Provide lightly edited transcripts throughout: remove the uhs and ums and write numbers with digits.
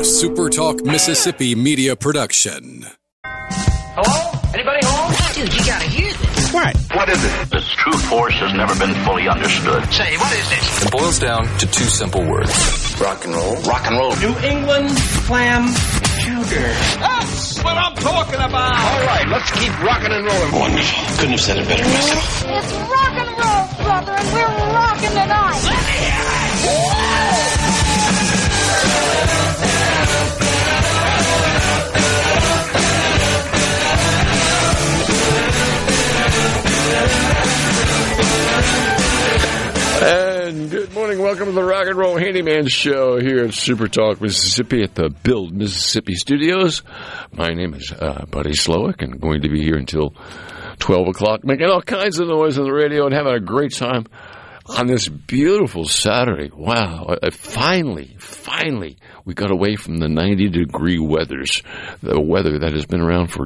SuperTalk Mississippi media production. Hello? Anybody home? Dude, you gotta hear this. What is it? Its true force has never been fully understood. Say, what is this? It boils down to two simple words. Rock and roll. Rock and roll. New England clam chowder. That's what I'm talking about. All right, let's keep rocking and rolling. Wonderful. Couldn't have said it better myself. It's rock and roll, brother, and we're rocking tonight. Let me hear it! And good morning. Welcome to the Rock and Roll Handyman Show here at Super Talk Mississippi at the Build Mississippi Studios. My name is Buddy Slowick, and I'm going to be here until 12 o'clock, making all kinds of noise on the radio and having a great time on this beautiful Saturday. Wow. Finally, we got away from the 90-degree the weather that has been around for,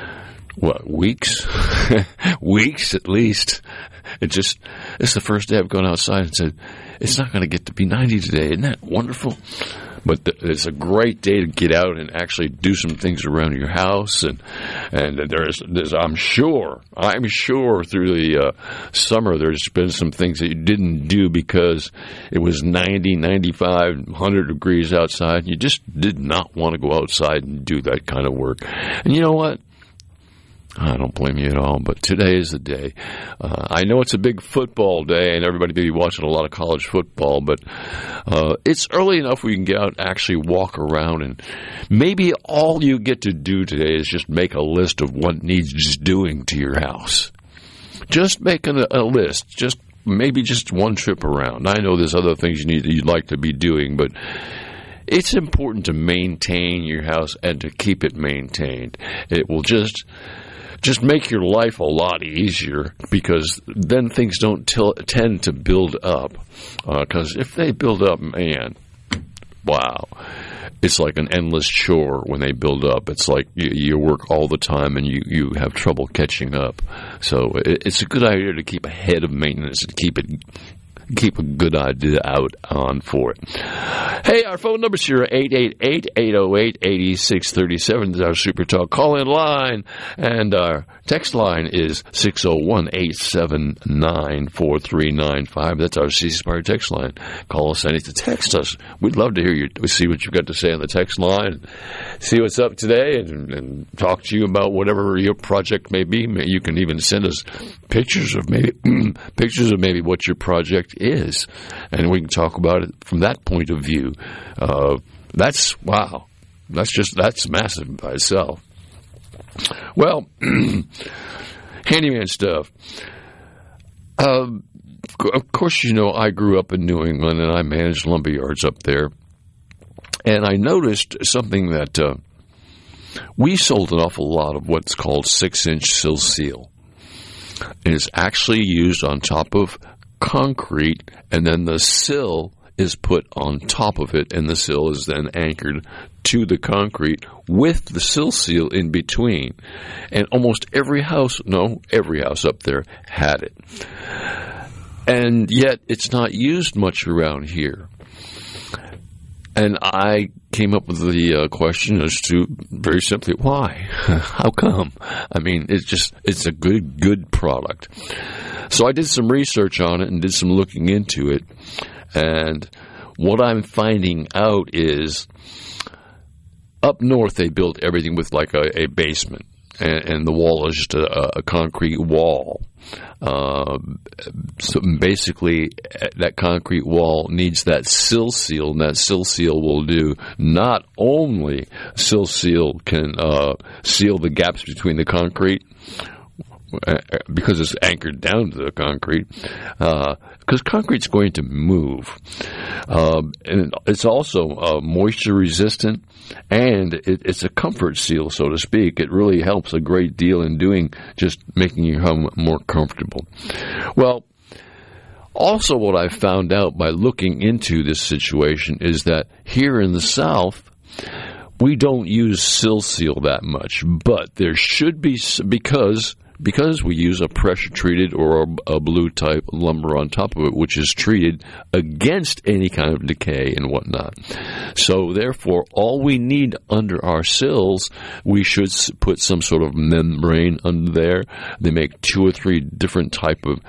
weeks? Weeks at least. It's the first day I've gone outside and said, it's not going to get to be 90 today. Isn't that wonderful? But it's a great day to get out and actually do some things around your house. And there's I'm sure through the summer there's been some things that you didn't do because it was 90, 95, 100 degrees outside. You just did not want to go outside and do that kind of work. And you know what? I don't blame you at all, but today is the day. I know it's a big football day, and everybody may be watching a lot of college football, but it's early enough we can get out and actually walk around, and maybe all you get to do today is just make a list of what needs doing to your house. Just make a list, maybe just one trip around. I know there's other things you'd like to be doing, but it's important to maintain your house and to keep it maintained. It will just make your life a lot easier, because then things don't tend to build up. Because if they build up, man, wow, it's like an endless chore when they build up. It's like you work all the time and you have trouble catching up. So it's a good idea to keep ahead of maintenance and keep a good idea out on for it. Hey, our phone number's here, 888-808-8637. Is our Super Talk call-in line, and our text line is 601-879-4395. That's our C-Spire text line. Call us anytime. Text us. We'd love to hear you. See what you've got to say on the text line, see what's up today, and talk to you about whatever your project may be. You can even send us pictures of maybe what your project is, and we can talk about it from that point of view. That's massive by itself. Well, handyman stuff. Of course, I grew up in New England, and I managed lumberyards up there, and I noticed something that we sold an awful lot of what's called 6-inch sill seal. And it's actually used on top of concrete, and then the sill is put on top of it, and the sill is then anchored to the concrete with the sill seal in between. And almost every house up there had it. And yet it's not used much around here. And I came up with the question as to, very simply, why? How come? I mean, it's a good product. So I did some research on it and did some looking into it. And what I'm finding out is, up north they built everything with like a basement. And the wall is just a concrete wall. So basically, that concrete wall needs that sill seal, and that sill seal will do not only sill seal can seal the gaps between the concrete, because it's anchored down to the concrete, because concrete's going to move. And it's also moisture resistant, and it's a comfort seal, so to speak. It really helps a great deal in making your home more comfortable. Well, also what I found out by looking into this situation is that here in the South, we don't use sill seal that much, but there should be, because because we use a pressure-treated or a blue-type lumber on top of it, which is treated against any kind of decay and whatnot. So, therefore, all we need under our sills, we should put some sort of membrane under there. They make 2 or 3 different type of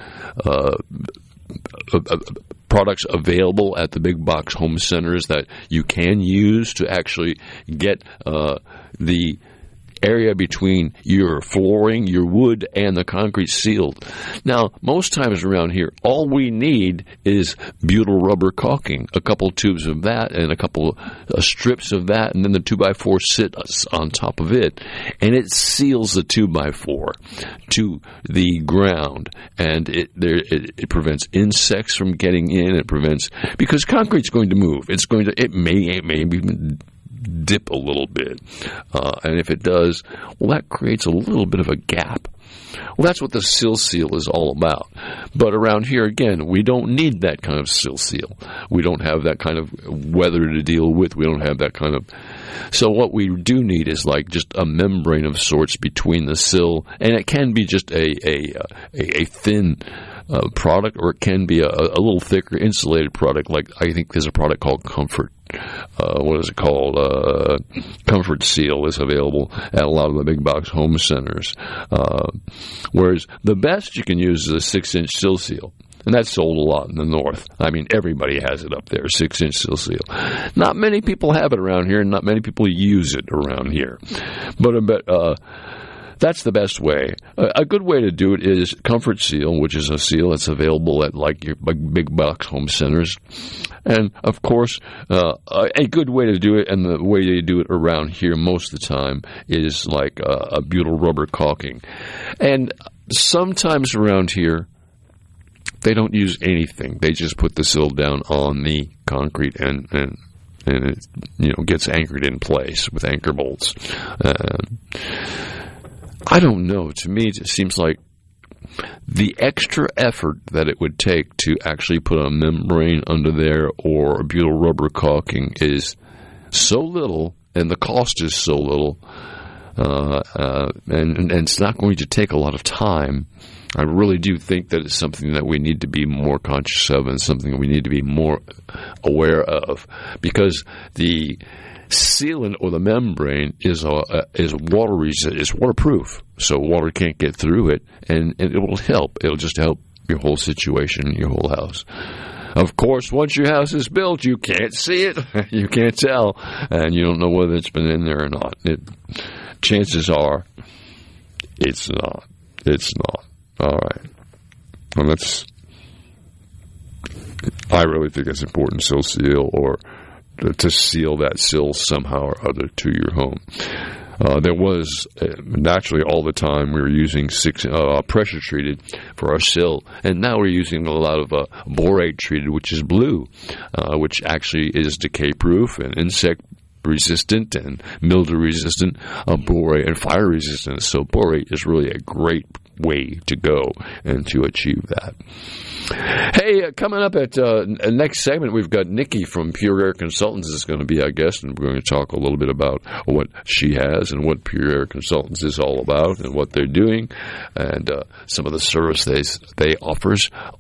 products available at the big box home centers that you can use to actually get the area between your flooring, your wood, and the concrete sealed. Now, most times around here, all we need is butyl rubber caulking, a couple tubes of that and a couple strips of that, and then the 2x4 sits on top of it, and it seals the 2x4 to the ground, and it prevents insects from getting in. It prevents, because concrete's going to move. It may be dip a little bit, and if it does, well, that creates a little bit of a gap. Well, that's what the sill seal is all about. But around here, again, we don't need that kind of sill seal. We don't have that kind of weather to deal with. We don't have that kind of... So what we do need is like just a membrane of sorts between the sill, and it can be just a thin product, or it can be a little thicker insulated product. Like, I think there's a product called Comfort. What is it called? Comfort Seal is available at a lot of the big box home centers. Whereas the best you can use is a 6-inch sill seal. And that's sold a lot in the north. I mean, everybody has it up there, 6-inch sill seal. Not many people have it around here, and not many people use it around here. But that's the best way. A good way to do it is Comfort Seal, which is a seal that's available at like your big box home centers. And, of course, a good way to do it, and the way you do it around here most of the time, is like a butyl rubber caulking. And sometimes around here, they don't use anything. They just put the sill down on the concrete and it gets anchored in place with anchor bolts. I don't know. To me, it seems like the extra effort that it would take to actually put a membrane under there or a butyl rubber caulking is so little, and the cost is so little, and it's not going to take a lot of time. I really do think that it's something that we need to be more conscious of, and something we need to be more aware of, because the sealant or the membrane is waterproof, so water can't get through it, and it will help. It'll just help your whole situation, your whole house. Of course, once your house is built, you can't see it, you can't tell, and you don't know whether it's been in there or not. Chances are, it's not. It's not. All right. Well, I really think it's important, sill seal, or to seal that sill somehow or other to your home. There was, naturally, all the time we were using pressure treated for our sill, and now we're using a lot of borate treated, which is blue, which actually is decay proof and insect resistant and mildew resistant, borate and fire resistant. So borate is really a great way to go and to achieve that. Hey, coming up at next segment, we've got Nikki from Pure Air Consultants is going to be our guest, and we're going to talk a little bit about what she has and what Pure Air Consultants is all about and what they're doing, and some of the service they offer.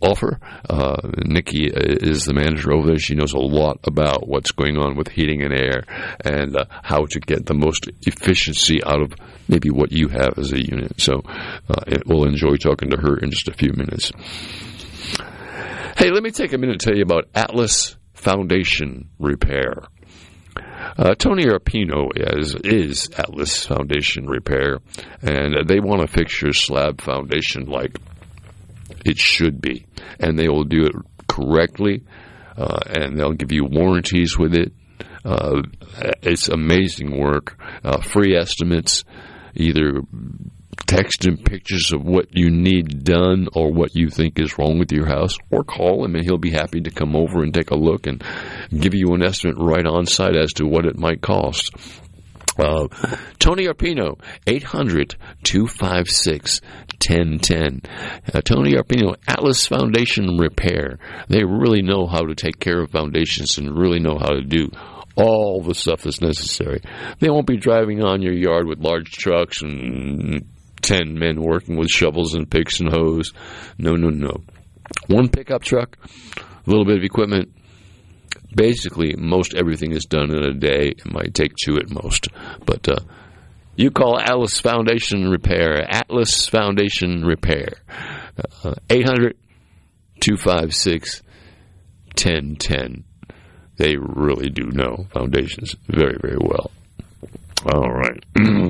Nikki is the manager over there. She knows a lot about what's going on with heating and air and how to get the most efficiency out of maybe what you have as a unit. So we'll enjoy talking to her in just a few minutes. Hey, let me take a minute to tell you about Atlas Foundation Repair. Tony Arpino is Atlas Foundation Repair, and they want to fix your slab foundation like it should be. And they will do it correctly, and they'll give you warranties with it. It's amazing work. Free estimates, either text and pictures of what you need done or what you think is wrong with your house, or call him and he'll be happy to come over and take a look and give you an estimate right on site as to what it might cost. Tony Arpino, 800-256-1010. Tony Arpino, Atlas Foundation Repair. They really know how to take care of foundations and really know how to do all the stuff that's necessary. They won't be driving on your yard with large trucks and 10 men working with shovels and picks and hoes. No. One pickup truck, a little bit of equipment. Basically, most everything is done in a day. It might take 2 at most. But you call Atlas Foundation Repair. Atlas Foundation Repair. 800-256-1010. They really do know foundations very, very well. All right.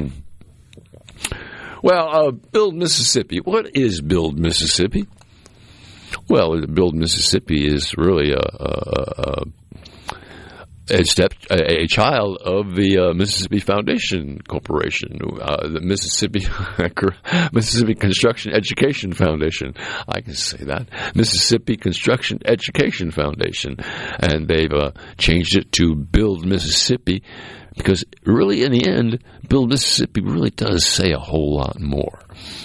Well, Build Mississippi. What is Build Mississippi? Well, Build Mississippi is really a child of the Mississippi Foundation Corporation, the Mississippi Construction Education Foundation. I can say that. Mississippi Construction Education Foundation. And they've changed it to Build Mississippi because really, in the end, Build Mississippi really does say a whole lot more.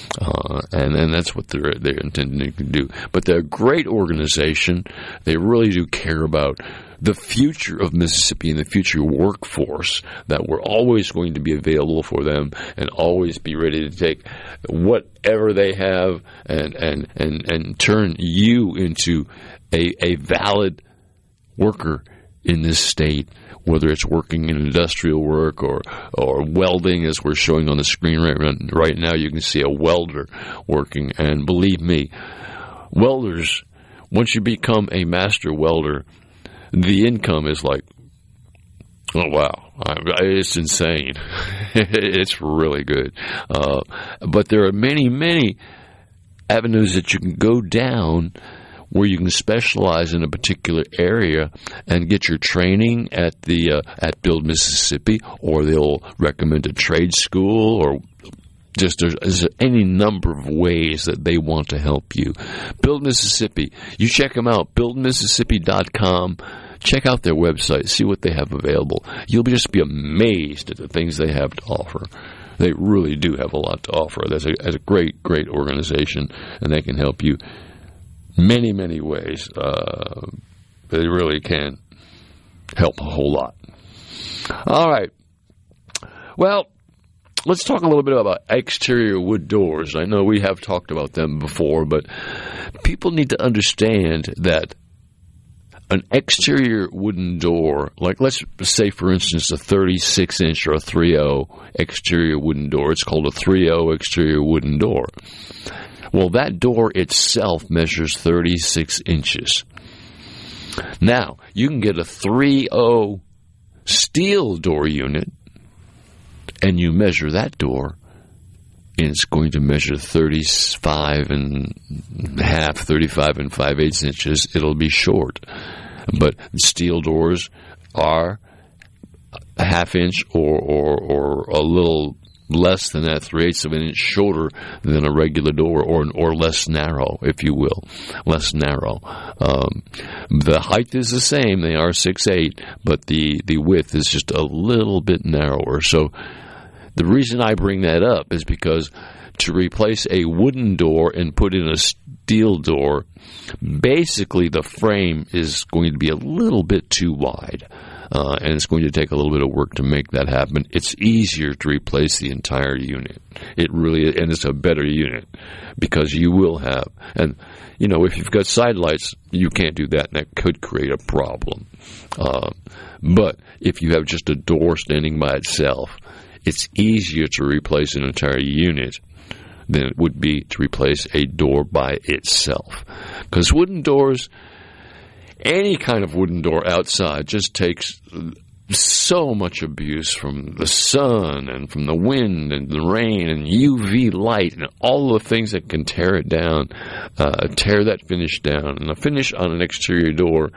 And that's what they're intending to do. But they're a great organization. They really do care about the future of Mississippi and the future workforce, that we're always going to be available for them and always be ready to take whatever they have and turn you into a valid worker in this state, whether it's working in industrial work or welding, as we're showing on the screen right now. You can see a welder working, and believe me, welders, once you become a master welder, the income is like, oh, wow, it's insane. It's really good. But there are many, many avenues that you can go down where you can specialize in a particular area and get your training at Build Mississippi, or they'll recommend a trade school, or just there's any number of ways that they want to help you. Build Mississippi. You check them out, buildmississippi.com. Check out their website, see what they have available. You'll just be amazed at the things they have to offer. They really do have a lot to offer. That's a great, great organization, and they can help you many, many ways. They really can help a whole lot. All right. Well, let's talk a little bit about exterior wood doors. I know we have talked about them before, but people need to understand that an exterior wooden door, like let's say, for instance, a 36-inch or a 3.0 exterior wooden door. It's called a 3.0 exterior wooden door. Well, that door itself measures 36 inches. Now, you can get a 3.0 steel door unit, and you measure that door, and it's going to measure 35 and 5/8 inches. It'll be short. But steel doors are a half-inch or a little less than that, 3/8 of an inch shorter than a regular door, or less narrow, if you will, less narrow. The height is the same; they are 6'8", but the width is just a little bit narrower. So the reason I bring that up is because to replace a wooden door and put in a steel door, basically the frame is going to be a little bit too wide. And it's going to take a little bit of work to make that happen. It's easier to replace the entire unit. It really is, and it's a better unit because you will have, and you know, if you've got side lights, you can't do that, and that could create a problem. But if you have just a door standing by itself, it's easier to replace an entire unit than it would be to replace a door by itself. Because wooden doors, any kind of wooden door outside, just takes so much abuse from the sun and from the wind and the rain and UV light and all the things that can tear it down, tear that finish down. And the finish on an exterior door,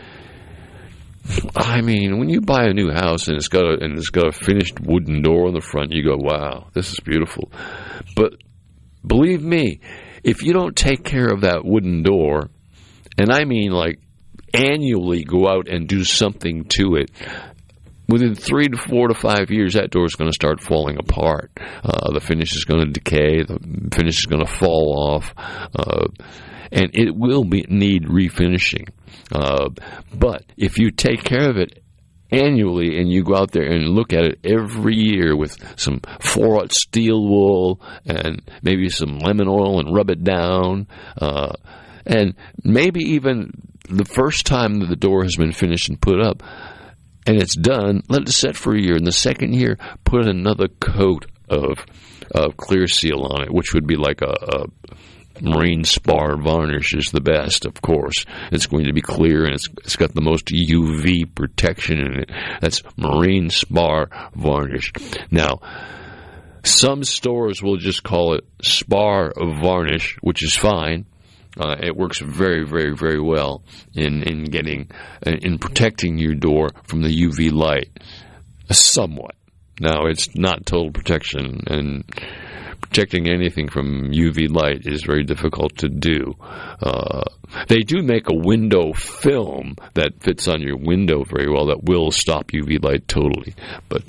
I mean, when you buy a new house and it's got a finished wooden door on the front, you go, wow, this is beautiful. But believe me, if you don't take care of that wooden door, and I mean like annually go out and do something to it, within 3 to 4 to 5 years, that door is going to start falling apart. The finish is going to decay. The finish is going to fall off. And it will need refinishing. But if you take care of it annually, and you go out there and look at it every year with some 4-aught steel wool and maybe some lemon oil and rub it down, and maybe even the first time that the door has been finished and put up and it's done, let it set for a year. And the second year, put another coat of clear seal on it, which would be like a marine spar varnish is the best, of course. It's going to be clear, and it's got the most UV protection in it. That's marine spar varnish. Now, some stores will just call it spar varnish, which is fine. It works very, very, very well in protecting your door from the UV light, somewhat. Now, it's not total protection, and protecting anything from UV light is very difficult to do. They do make a window film that fits on your window very well that will stop UV light totally. But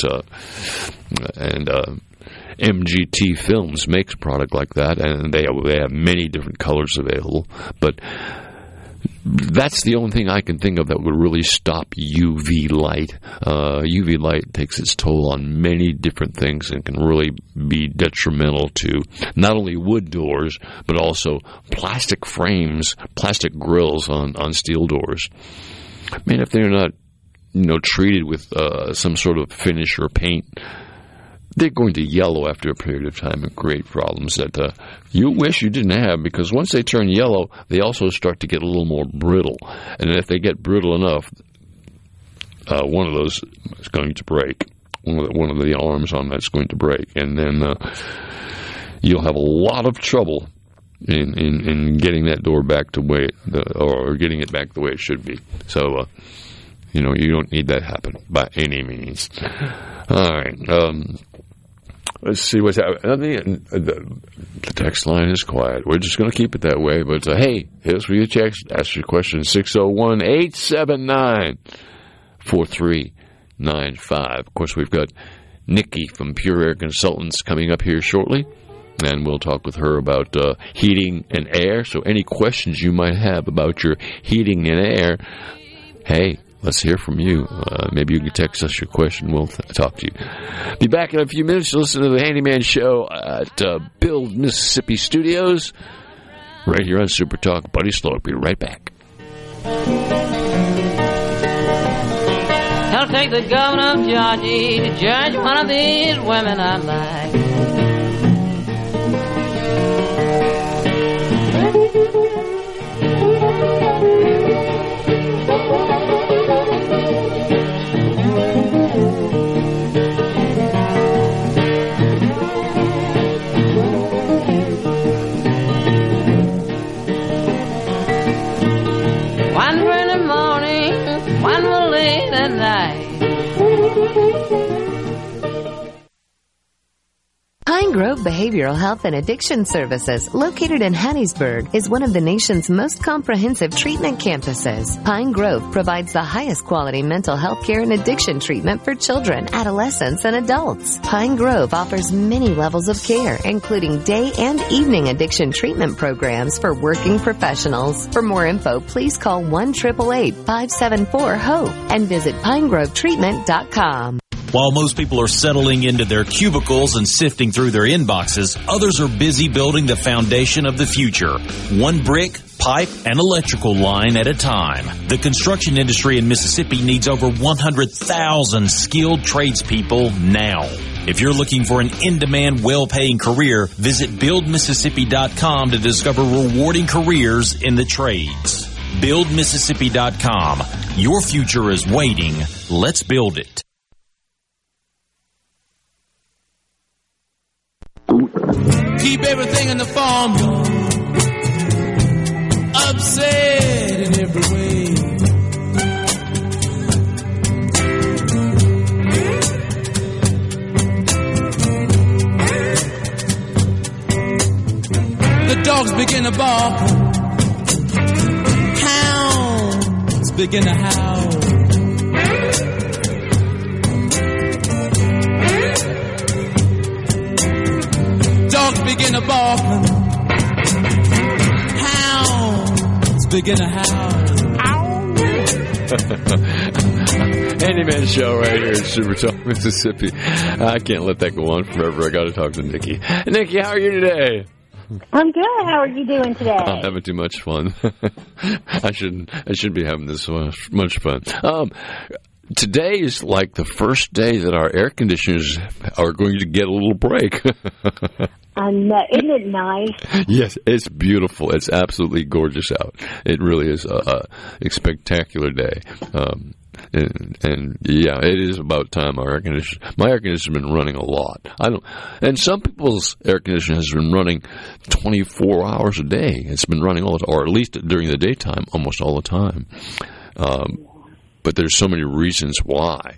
MGT Films makes a product like that, and they have many different colors available. But that's the only thing I can think of that would really stop UV light. UV light takes its toll on many different things and can really be detrimental to not only wood doors, but also plastic frames, plastic grills on steel doors. I mean, if they're not, treated with some sort of finish or paint, they're going to yellow after a period of time and create problems that you wish you didn't have, because once they turn yellow, they also start to get a little more brittle. And if they get brittle enough, one of those is going to break. One of the arms on that's going to break. And then you'll have a lot of trouble in getting that door back to or getting it back the way it should be. So, you don't need that to happen by any means. All right. Let's see what's happening. The text line is quiet. We're just going to keep it that way. But, hey, here's for your text. Ask your question, 601-879-4395. Of course, we've got Nikki from Pure Air Consultants coming up here shortly, and we'll talk with her about heating and air. So any questions you might have about your heating and air, hey, let's hear from you. Maybe you can text us your question. We'll talk to you. Be back in a few minutes to listen to the Handyman Show at Build Mississippi Studios, right here on Super Talk. Buddy Slow. Be right back. I'll take the governor of Georgia to judge one of these women I like. Pine Grove Behavioral Health and Addiction Services, located in Hattiesburg, is one of the nation's most comprehensive treatment campuses. Pine Grove provides the highest quality mental health care and addiction treatment for children, adolescents, and adults. Pine Grove offers many levels of care, including day and evening addiction treatment programs for working professionals. For more info, please call 1-888-574-HOPE and visit pinegrovetreatment.com. While most people are settling into their cubicles and sifting through their inboxes, others are busy building the foundation of the future. One brick, pipe, and electrical line at a time. The construction industry in Mississippi needs over 100,000 skilled tradespeople now. If you're looking for an in-demand, well-paying career, visit BuildMississippi.com to discover rewarding careers in the trades. BuildMississippi.com. Your future is waiting. Let's build it. Keep everything in the formula, upset in every way. The dogs begin to bark, hounds begin to howl. Dogs begin to bark, hounds begin to howl. Handyman Show right here in Super Talk, Mississippi. I can't let that go on forever. I got to talk to Nikki. Nikki, how are you today? I'm good. How are you doing today? I'm having too much fun. I should be having this much fun. Today is like the first day that our air conditioners are going to get a little break. I know. Isn't it nice? Yes, it's beautiful. It's absolutely gorgeous out. It really is a spectacular day. And yeah, it is about time my air conditioner has been running a lot. And some people's air conditioner has been running 24 hours a day. It's been running or at least during the daytime, almost all the time. But there's so many reasons why.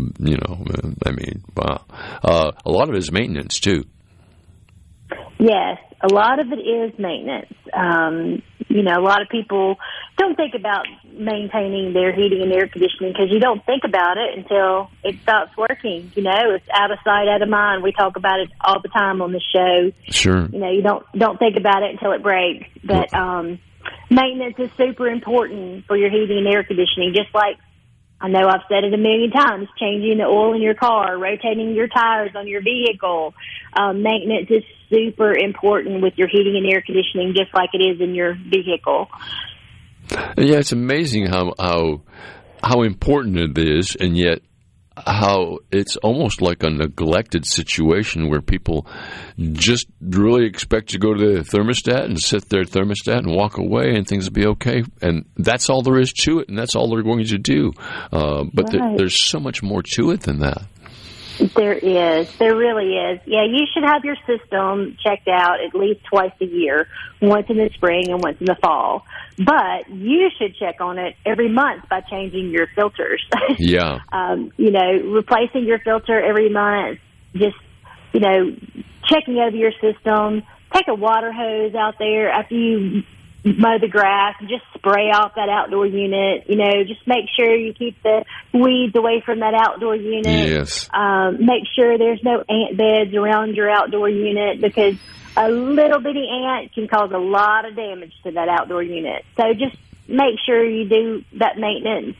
Wow. A lot of it is maintenance too. Yes, a lot of it is maintenance. A lot of people don't think about maintaining their heating and air conditioning because you don't think about it until it stops working. It's out of sight, out of mind. We talk about it all the time on the show. Sure. You don't think about it until it breaks. But maintenance is super important for your heating and air conditioning, just like I know I've said it a million times, changing the oil in your car, rotating your tires on your vehicle. Maintenance is super important with your heating and air conditioning, just like it is in your vehicle. Yeah, it's amazing how important it is, and yet how it's almost like a neglected situation where people just really expect to go to the thermostat and set their thermostat and walk away and things will be okay. And that's all there is to it, and that's all they're going to do. But right. There's so much more to it than that. There is. There really is. Yeah, you should have your system checked out at least twice a year, once in the spring and once in the fall. But you should check on it every month by changing your filters. Yeah. Replacing your filter every month, just, checking over your system. Take a water hose out there after you mow the grass and just spray off that outdoor unit. Just make sure you keep the weeds away from that outdoor unit. Yes. Make sure there's no ant beds around your outdoor unit because a little bitty ant can cause a lot of damage to that outdoor unit. So just make sure you do that maintenance.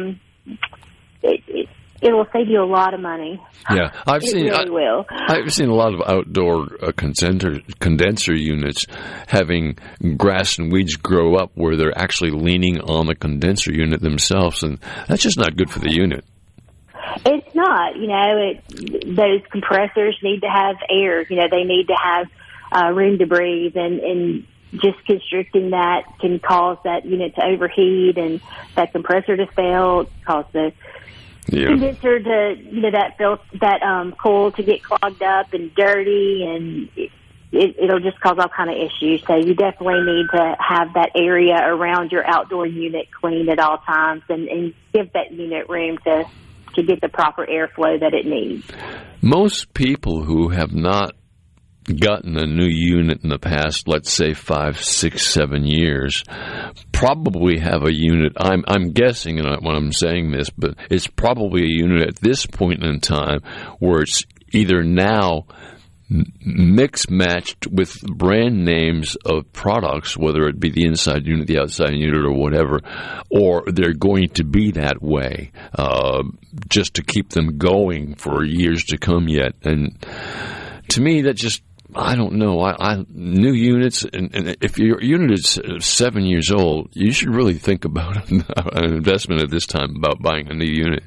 It will save you a lot of money. Yeah, I've seen a lot of outdoor condenser units having grass and weeds grow up where they're actually leaning on the condenser unit themselves, and that's just not good for the unit. It's not. Those compressors need to have air. They need to have room to breathe, and just constricting that can cause that unit to overheat and that compressor to fail, cause the condenser to, that coil to get clogged up and dirty, and it'll just cause all kind of issues. So you definitely need to have that area around your outdoor unit clean at all times and give that unit room to get the proper airflow that it needs. Most people who have not gotten a new unit in the past, let's say 5, 6, 7 years, probably have a unit. I'm guessing when I'm saying this, but it's probably a unit at this point in time where it's either now mix-matched with brand names of products, whether it be the inside unit, the outside unit, or whatever, or they're going to be that way just to keep them going for years to come yet. And to me, that just, I don't know. New units, and if your unit is 7 years old, you should really think about an investment at this time about buying a new unit.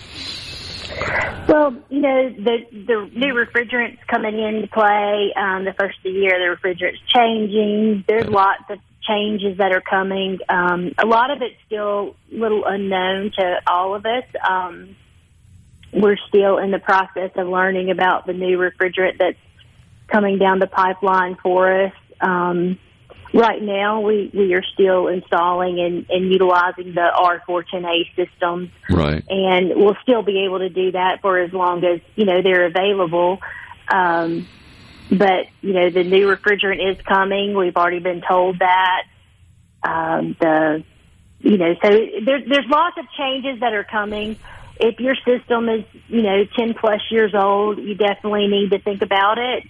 Well, the new refrigerants coming into play, the first of the year, the refrigerant's changing. There's lots of changes that are coming. A lot of it's still a little unknown to all of us. We're still in the process of learning about the new refrigerant that's coming down the pipeline for us. Right now, we are still installing and utilizing the R410A systems. Right. And we'll still be able to do that for as long as, they're available. But, the new refrigerant is coming. We've already been told that. So there's lots of changes that are coming. If your system is, 10 plus years old, you definitely need to think about it.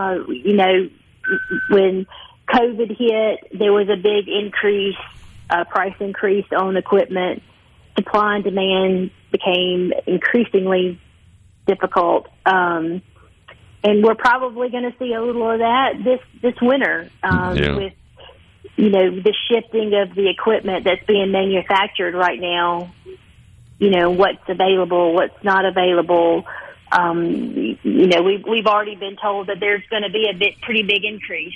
When COVID hit, there was a big price increase on equipment. Supply and demand became increasingly difficult. And we're probably going to see a little of that this winter with, the shifting of the equipment that's being manufactured right now. What's available, what's not available. We've already been told that there's going to be a pretty big increase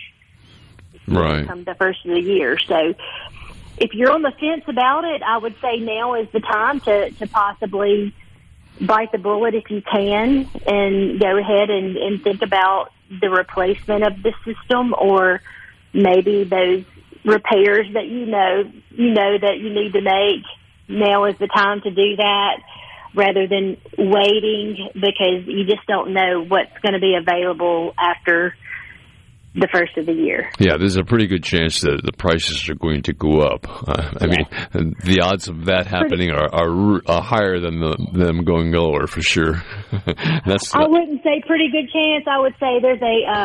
come the first of the year. So if you're on the fence about it, I would say now is the time to possibly bite the bullet if you can and go ahead and think about the replacement of the system, or maybe those repairs that you know that you need to make. Now is the time to do that rather than waiting, because you just don't know what's going to be available after the first of the year. Yeah, there's a pretty good chance that the prices are going to go up. I mean, the odds of that happening are higher than them going lower, for sure. I wouldn't say pretty good chance. I would say there's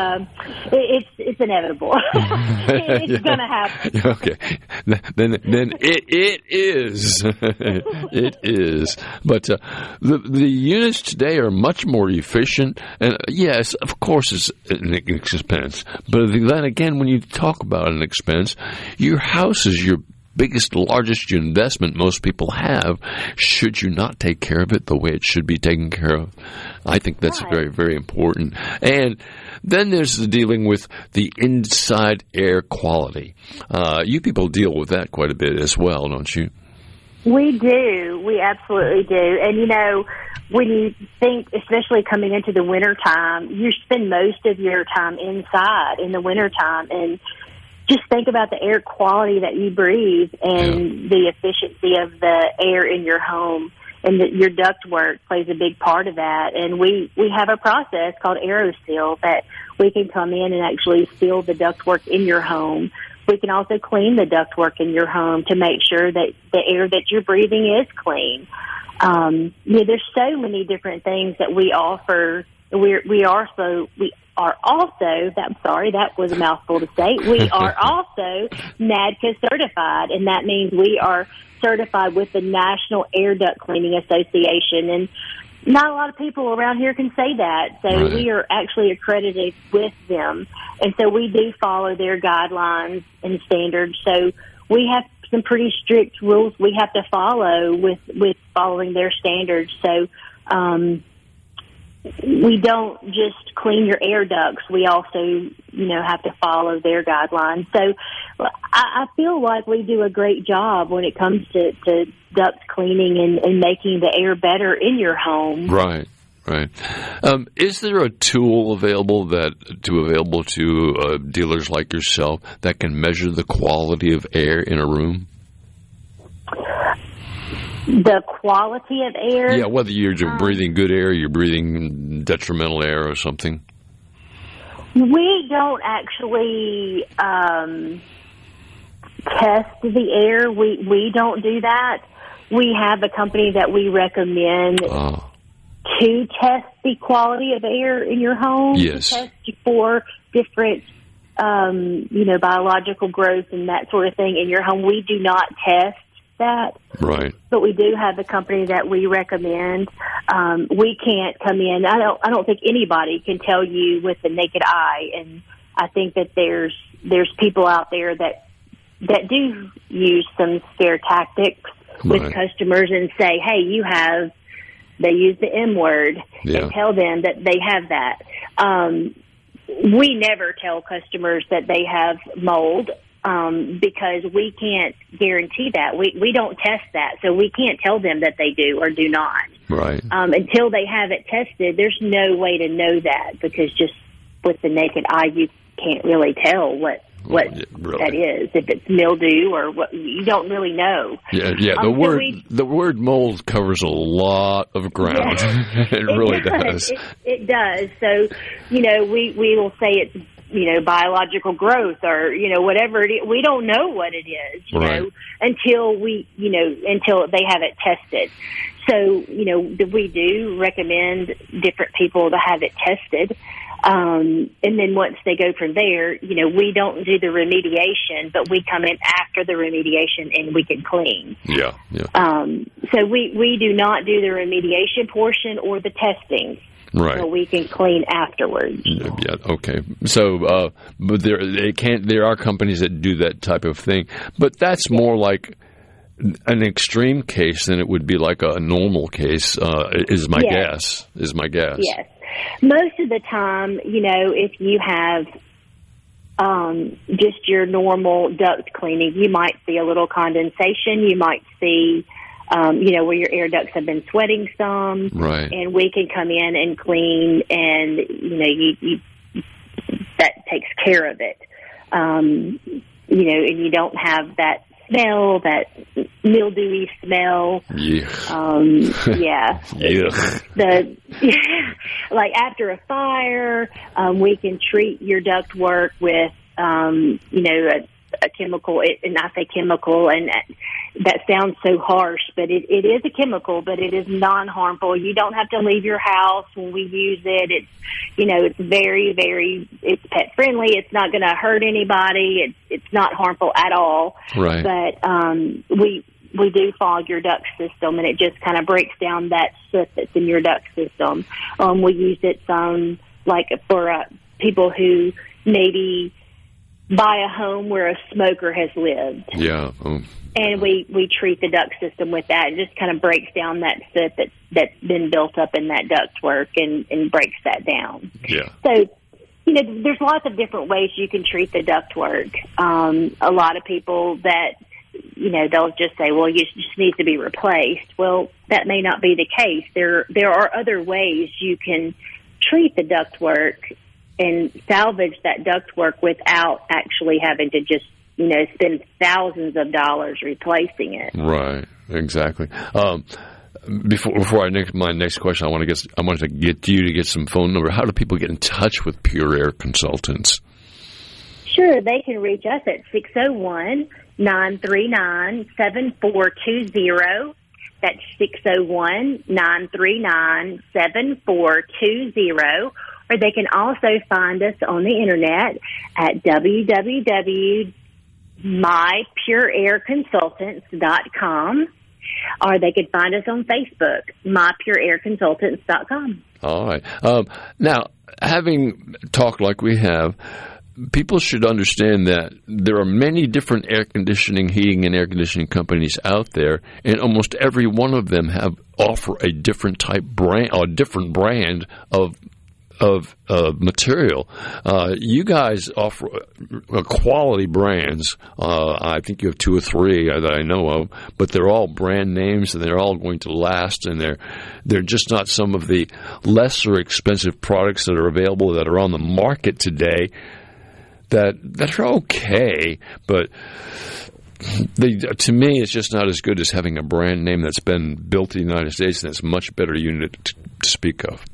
it's inevitable. It's going to happen. Okay, then it is. It is. But the units today are much more efficient, and yes, of course, it's an expense. But then again, when you talk about an expense, your house is your biggest, largest investment most people have. Should you not take care of it the way it should be taken care of? I think that's very, very important. And then there's the dealing with the inside air quality. You people deal with that quite a bit as well, don't you? We do. We absolutely do. And, when you think, especially coming into the winter time, you spend most of your time inside in the winter time, and just think about the air quality that you breathe and the efficiency of the air in your home, and your ductwork plays a big part of that. And we have a process called AeroSeal that we can come in and actually seal the ductwork in your home. We can also clean the ductwork in your home to make sure that the air that you're breathing is clean. There's so many different things that we offer. We are also, that was a mouthful to say. We are also NADCA certified, and that means we are certified with the National Air Duct Cleaning Association. And not a lot of people around here can say that. So we are actually accredited with them. And so we do follow their guidelines and standards. So we have some pretty strict rules we have to follow with following their standards. So we don't just clean your air ducts. We also, have to follow their guidelines. So I feel like we do a great job when it comes to duct cleaning and making the air better in your home. Right. Is there a tool available to dealers like yourself that can measure the quality of air in a room? The quality of air? Yeah, whether you're breathing good air, you're breathing detrimental air or something. We don't actually test the air. We don't do that. We have a company that we recommend to test the quality of air in your home. Yes. To test for different, biological growth and that sort of thing in your home. We do not test that. Right. But we do have a company that we recommend. We can't come in. I don't think anybody can tell you with the naked eye, and I think that there's people out there that do use some scare tactics with customers and say, hey, they use the M word and tell them that they have that. We never tell customers that they have mold because we can't guarantee that. We don't test that, so we can't tell them that they do or do not. Right. Until they have it tested, there's no way to know that, because just with the naked eye, you can't really tell what that is, if it's mildew or what. You don't really know. Yeah. The word mold covers a lot of ground. It really does. It does. So, we will say it's biological growth or whatever it is. We don't know what it is, until until they have it tested. So we do recommend different people to have it tested. And then once they go from there, we don't do the remediation, but we come in after the remediation and we can clean. Yeah. So we do not do the remediation portion or the testing. Right. So we can clean afterwards. Yeah. Okay. So, but there are companies that do that type of thing, but that's more like an extreme case than it would be like a normal case. Is my guess. Yes. Most of the time, if you have just your normal duct cleaning, you might see a little condensation. You might see, where your air ducts have been sweating some. Right. And we can come in and clean, and, you that takes care of it. And you don't have that smell, that mildewy smell. Yeah. Like after a fire, we can treat your duct work with, a chemical. And I say chemical, and that sounds so harsh, but it is a chemical, but it is non-harmful. You don't have to leave your house when we use it. It's, it's very, very, it's pet friendly. It's not going to hurt anybody. It's not harmful at all. Right. But we do fog your duct system, and it just kind of breaks down that soot that's in your duct system. We use it some, like for people who maybe buy a home where a smoker has lived. Yeah. And we treat the duct system with that. It just kind of breaks down that soot that's been built up in that ductwork and breaks that down. Yeah. So, there's lots of different ways you can treat the ductwork. A lot of people that, they'll just say, well, it just needs to be replaced. Well, that may not be the case. There are other ways you can treat the ductwork and salvage that ductwork without actually having to just, spend thousands of dollars replacing it. Right, exactly. Before my next question, I want to get you to get some phone number. How do people get in touch with Pure Air Consultants? Sure, they can reach us at 601-939-7420. That's 601-939-7420. Or they can also find us on the internet at www.mypureairconsultants.com, or they could find us on Facebook, mypureairconsultants.com. All right. Now, having talked like we have, people should understand that there are many different heating and air conditioning companies out there, and almost every one of them offer a different type brand, or a different brand of material. You guys offer quality brands. I think you have 2 or 3 that I know of, but they're all brand names, and they're all going to last, and they're just not some of the lesser expensive products that are available that are on the market today that are okay, but to me, it's just not as good as having a brand name that's been built in the United States and it's a much better unit to speak of.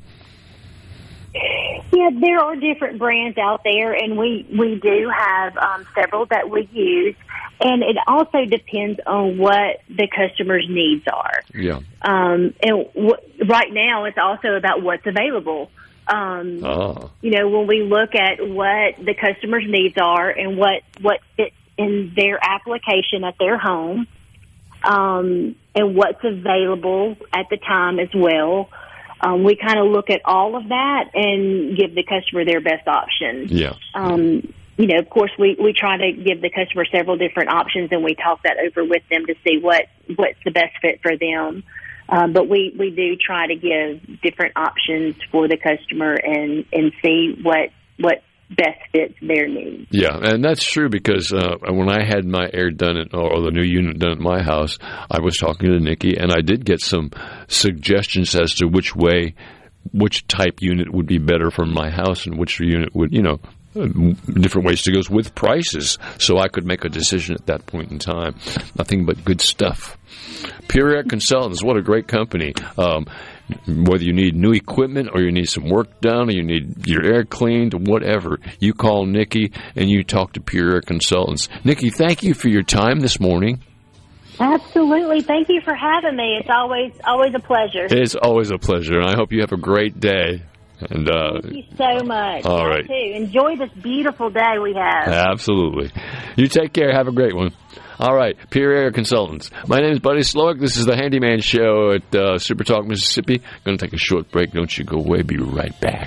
Yeah, there are different brands out there, and we do have several that we use, and it also depends on what the customer's needs are. Yeah. And right now, it's also about what's available. When we look at what the customer's needs are and what fits in their application at their home, and what's available at the time as well, we kind of look at all of that and give the customer their best option. Yeah. Of course, we try to give the customer several different options, and we talk that over with them to see what's the best fit for them. But we do try to give different options for the customer and see what best fits their needs. Yeah, and that's true because when I had my air done or the new unit done at my house, I was talking to Nikki, and I did get some suggestions as to which type unit would be better for my house and which unit would, different ways to go with prices, so I could make a decision at that point in time. Nothing but good stuff. Pure Air Consultants, what a great company. Whether you need new equipment or you need some work done or you need your air cleaned, whatever, you call Nikki and you talk to Pure Air Consultants. Nikki, thank you for your time this morning. Absolutely. Thank you for having me. It's always a pleasure. It's always a pleasure, and I hope you have a great day. And thank you so much. All right. Too. Enjoy this beautiful day we have. Absolutely. You take care. Have a great one. All right, Pure Air Consultants. My name is Buddy Slowick. This is the Handyman Show at Super Talk, Mississippi. Going to take a short break. Don't you go away. Be right back.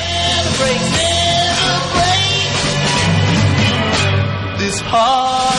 This heart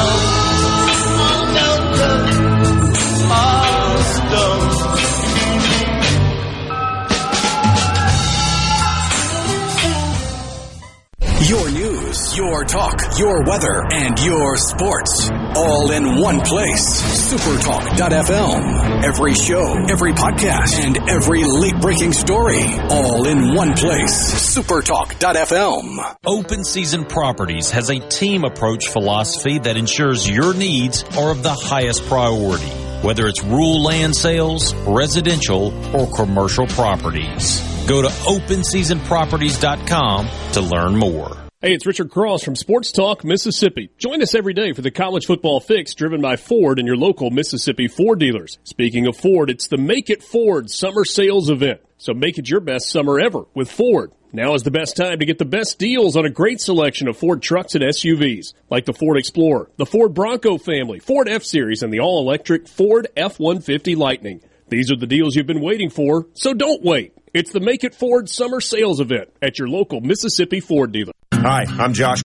Your news, your talk, your weather, and your sports. All in one place. Supertalk.fm. Every show, every podcast, and every late-breaking story. All in one place. Supertalk.fm. Open Season Properties has a team approach philosophy that ensures your needs are of the highest priority, whether it's rural land sales, residential, or commercial properties. Go to OpenSeasonProperties.com to learn more. Hey, it's Richard Cross from Sports Talk, Mississippi. Join us every day for the College Football Fix driven by Ford and your local Mississippi Ford dealers. Speaking of Ford, it's the Make It Ford Summer Sales Event. So make it your best summer ever with Ford. Now is the best time to get the best deals on a great selection of Ford trucks and SUVs, like the Ford Explorer, the Ford Bronco family, Ford F-Series, and the all-electric Ford F-150 Lightning. These are the deals you've been waiting for, so don't wait. It's the Make It Ford Summer Sales Event at your local Mississippi Ford dealer. Hi, I'm Josh.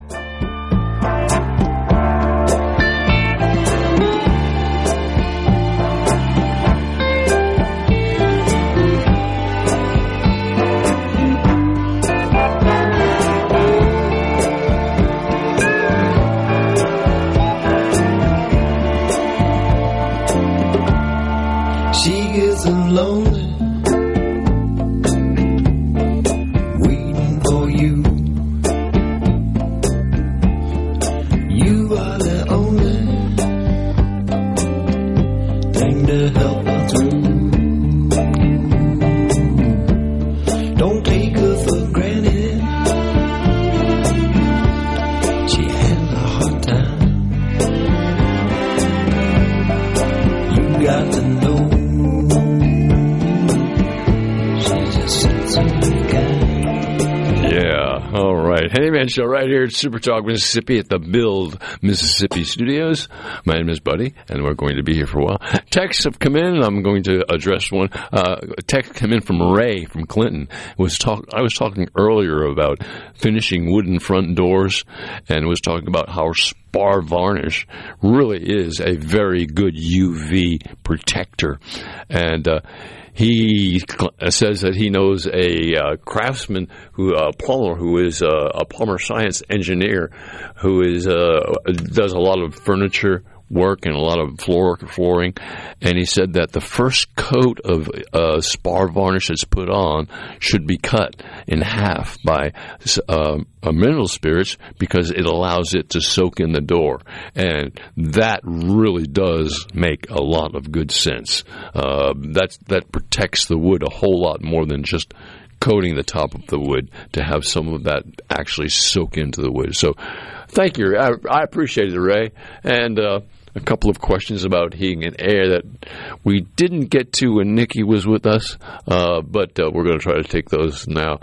She gets lonely, waiting for you. You are the only thing to help her through. Don't take her for granted. She has a hard time. You got to know. Yeah, all right. Handyman Show right here at Super Talk, Mississippi at the Build, Mississippi studios. My name is Buddy, and we're going to be here for a while. Texts have come in. I'm going to address one. Text come in from Ray from Clinton. I was talking earlier about finishing wooden front doors, and was talking about how Spar varnish really is a very good UV protector. And he says that he knows a craftsman, a plumber, who is a plumber science engineer, who is does a lot of furniture work and a lot of flooring, and he said that the first coat of Spar varnish that's put on should be cut in half by mineral spirits because it allows it to soak in the door, and that really does make a lot of good sense. That protects the wood a whole lot more than just coating the top of the wood, to have some of that actually soak into the wood. So thank you. I appreciate it, Ray. And a couple of questions about heating and air that we didn't get to when Nikki was with us, but we're going to try to take those now.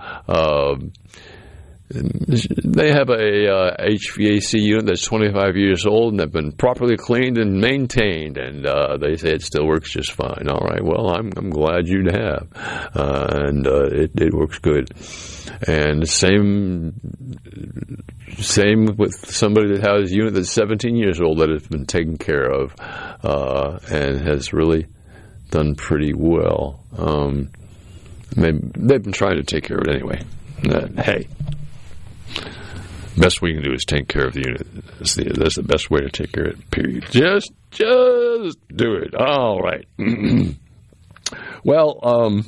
They have a HVAC unit that's 25 years old and they've been properly cleaned and maintained, and they say it still works just fine. All right, well, I'm glad you have, and it works good. And same with somebody that has a unit that's 17 years old that has been taken care of and has really done pretty well. They've been trying to take care of it anyway. Hey, best we can do is take care of the unit. That's the best way to take care of it, period. Just do it. All right. Well,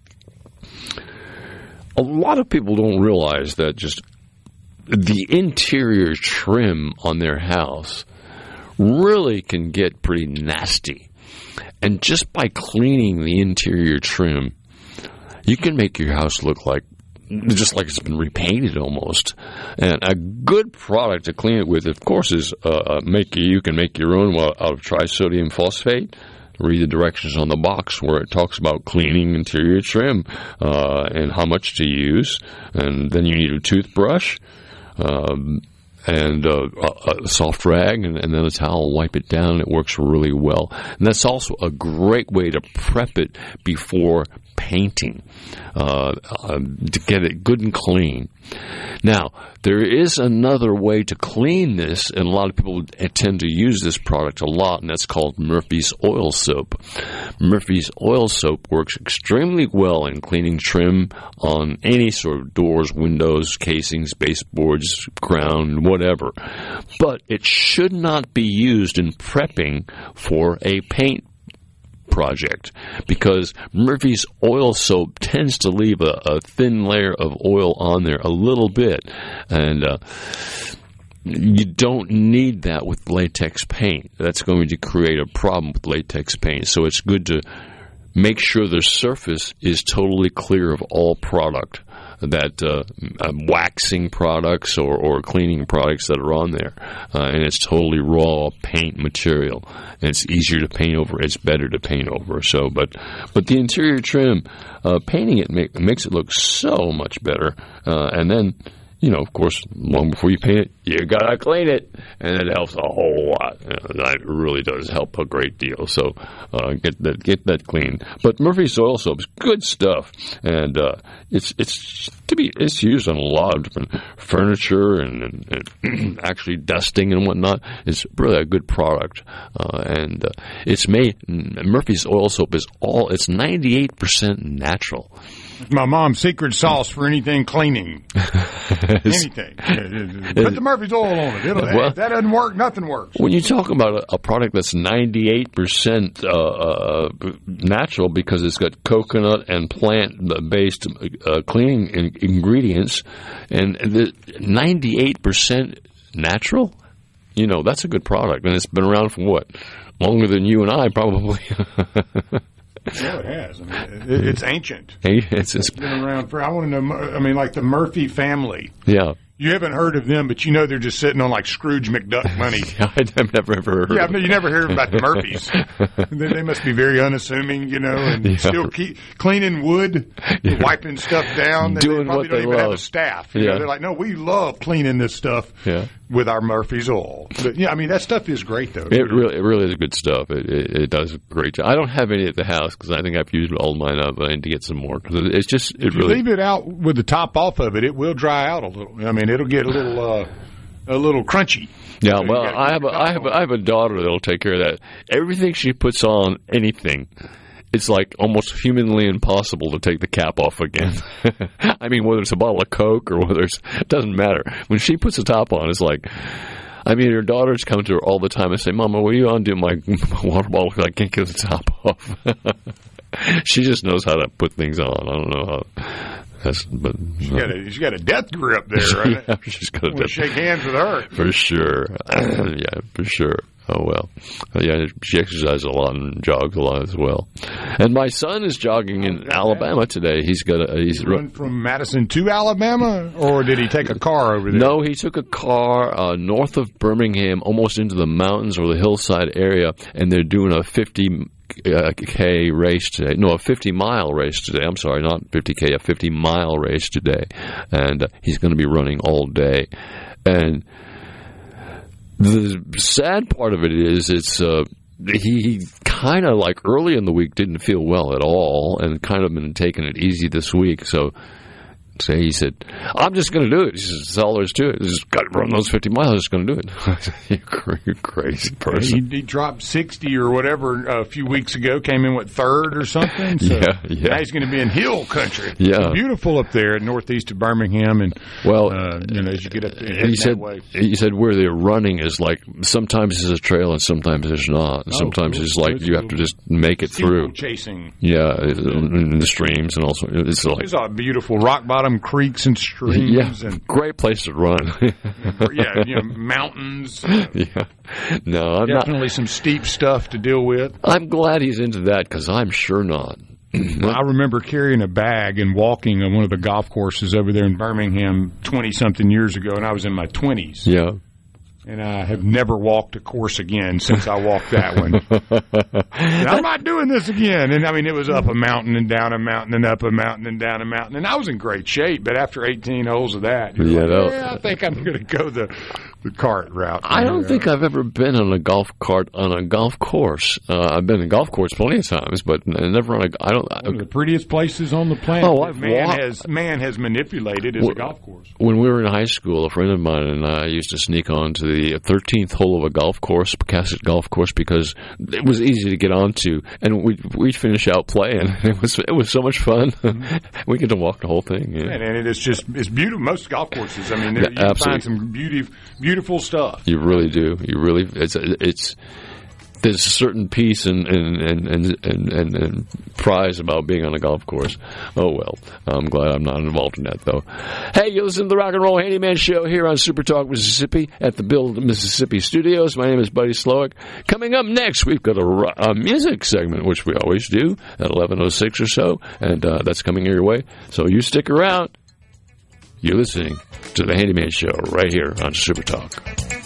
a lot of people don't realize that just the interior trim on their house really can get pretty nasty. And just by cleaning the interior trim, you can make your house look like just like it's been repainted almost. And a good product to clean it with, of course, is you can make your own out of trisodium phosphate. read the directions on the box where it talks about cleaning interior trim and how much to use. And then you need a toothbrush and a soft rag and then a towel. Wipe it down. It works really well. And that's also a great way to prep it before painting to get it good and clean. Now, there is another way to clean this, and a lot of people tend to use this product a lot, and that's called Murphy's Oil Soap. Murphy's Oil Soap works extremely well in cleaning trim on any sort of doors, windows, casings, baseboards, ground, whatever. But it should not be used in prepping for a paint project, because Murphy's Oil Soap tends to leave a thin layer of oil on there a little bit, and you don't need that with latex paint. That's going to create a problem with latex paint, so it's good to make sure the surface is totally clear of all product, that waxing products or cleaning products that are on there, and it's totally raw paint material, and it's easier to paint over. It's better to paint over. So, but the interior trim, painting it makes it look so much better, and then, of course, long before you paint it, you gotta clean it, and it helps a whole lot. That really does help a great deal. So get that cleaned. But Murphy's Oil Soap is good stuff, and it's used on a lot of different furniture and actually dusting and whatnot. It's really a good product, and it's made. Murphy's Oil Soap is it's 98% natural. My mom's secret sauce for anything cleaning. Anything. Put the Murphy's oil on it. If that doesn't work, nothing works. When you talk about a product that's 98% natural because it's got coconut and plant-based cleaning ingredients, and 98% natural, that's a good product. And it's been around for what? Longer than you and I, probably. Yeah, it has. It's ancient. It's been around for, I want to know, like the Murphy family. Yeah. You haven't heard of them, but they're just sitting on like Scrooge McDuck money. I've never heard of them. You never hear about the Murphys. They must be very unassuming, and still keep cleaning wood, wiping stuff down. Doing they probably what don't they even love. have a staff. They're like, no, we love cleaning this stuff with our Murphy's oil. But that stuff is great, though. It really is good stuff. It does a great job. I don't have any at the house because I think I've used all mine up. I need to get some more because if you leave it out with the top off of it, it will dry out a little. It'll get a little crunchy. Yeah, well, I have a daughter that'll take care of that. Everything she puts on, anything, it's like almost humanly impossible to take the cap off again. Whether it's a bottle of Coke or it doesn't matter. When she puts the top on, it's like, her daughters come to her all the time and say, "Mama, will you undo my water bottle because I can't get the top off?" She just knows how to put things on. I don't know how. She's got a death grip there, right? Yeah, she's got a death. Shake hands with her. For sure. Yeah, for sure. Oh, well. Yeah, she exercises a lot and jogs a lot as well. And my son is jogging in Alabama today. He's run from Madison to Alabama, or did he take a car over there? No, he took a car north of Birmingham, almost into the mountains or the hillside area, and they're doing a 50K race today. No, a 50-mile race today. I'm sorry, not 50K, a 50-mile race today. And he's going to be running all day. And the sad part of it is he kind of like early in the week didn't feel well at all and kind of been taking it easy this week. So he said, "I'm just going to do it." He says, "That's all there is to it. Just got to run those 50 miles. I'm just going to do it." You're crazy person. He dropped 60 or whatever a few weeks ago. Came in third or something. So yeah. Now he's going to be in hill country. Yeah, it's beautiful up there northeast of Birmingham. And as you get up there, he said where they're running is like sometimes there's a trail and sometimes there's not. And sometimes it's like you have to just make it through. Chasing. Yeah, in the streams and also it's like it's all beautiful rock bottom creeks and streams. And great place to run. Mountains. Yeah. No, I'm definitely some steep stuff to deal with. I'm glad he's into that because I'm sure not. I remember carrying a bag and walking on one of the golf courses over there in Birmingham 20-something years ago, and I was in my 20s. Yeah. And I have never walked a course again since I walked that one. And I'm not doing this again. And, I mean, it was up a mountain and down a mountain and up a mountain and down a mountain. And I was in great shape, but after 18 holes of that, I think I'm going to go the cart route. I don't think I've ever been on a golf cart on a golf course. I've been in golf course plenty of times, but never on a. One of the prettiest places on the planet. Oh, man has manipulated as a golf course. When we were in high school, a friend of mine and I used to sneak on to the 13th hole of a golf course, Cassett Golf Course, because it was easy to get onto, and we'd finish out playing. It was so much fun. Mm-hmm. We get to walk the whole thing. Yeah. And it's beautiful. Most golf courses, I mean, you can find some beautiful stuff. You really do. You really. It's. There's a certain peace and prize about being on a golf course. Oh, well. I'm glad I'm not involved in that, though. Hey, you listen to the Rock and Roll Handyman Show here on Super Talk Mississippi at the Build Mississippi Studios. My name is Buddy Slowick. Coming up next, we've got a music segment, which we always do at 11:06 or so, and that's coming your way. So you stick around. You're listening to the Handyman Show right here on Super Talk.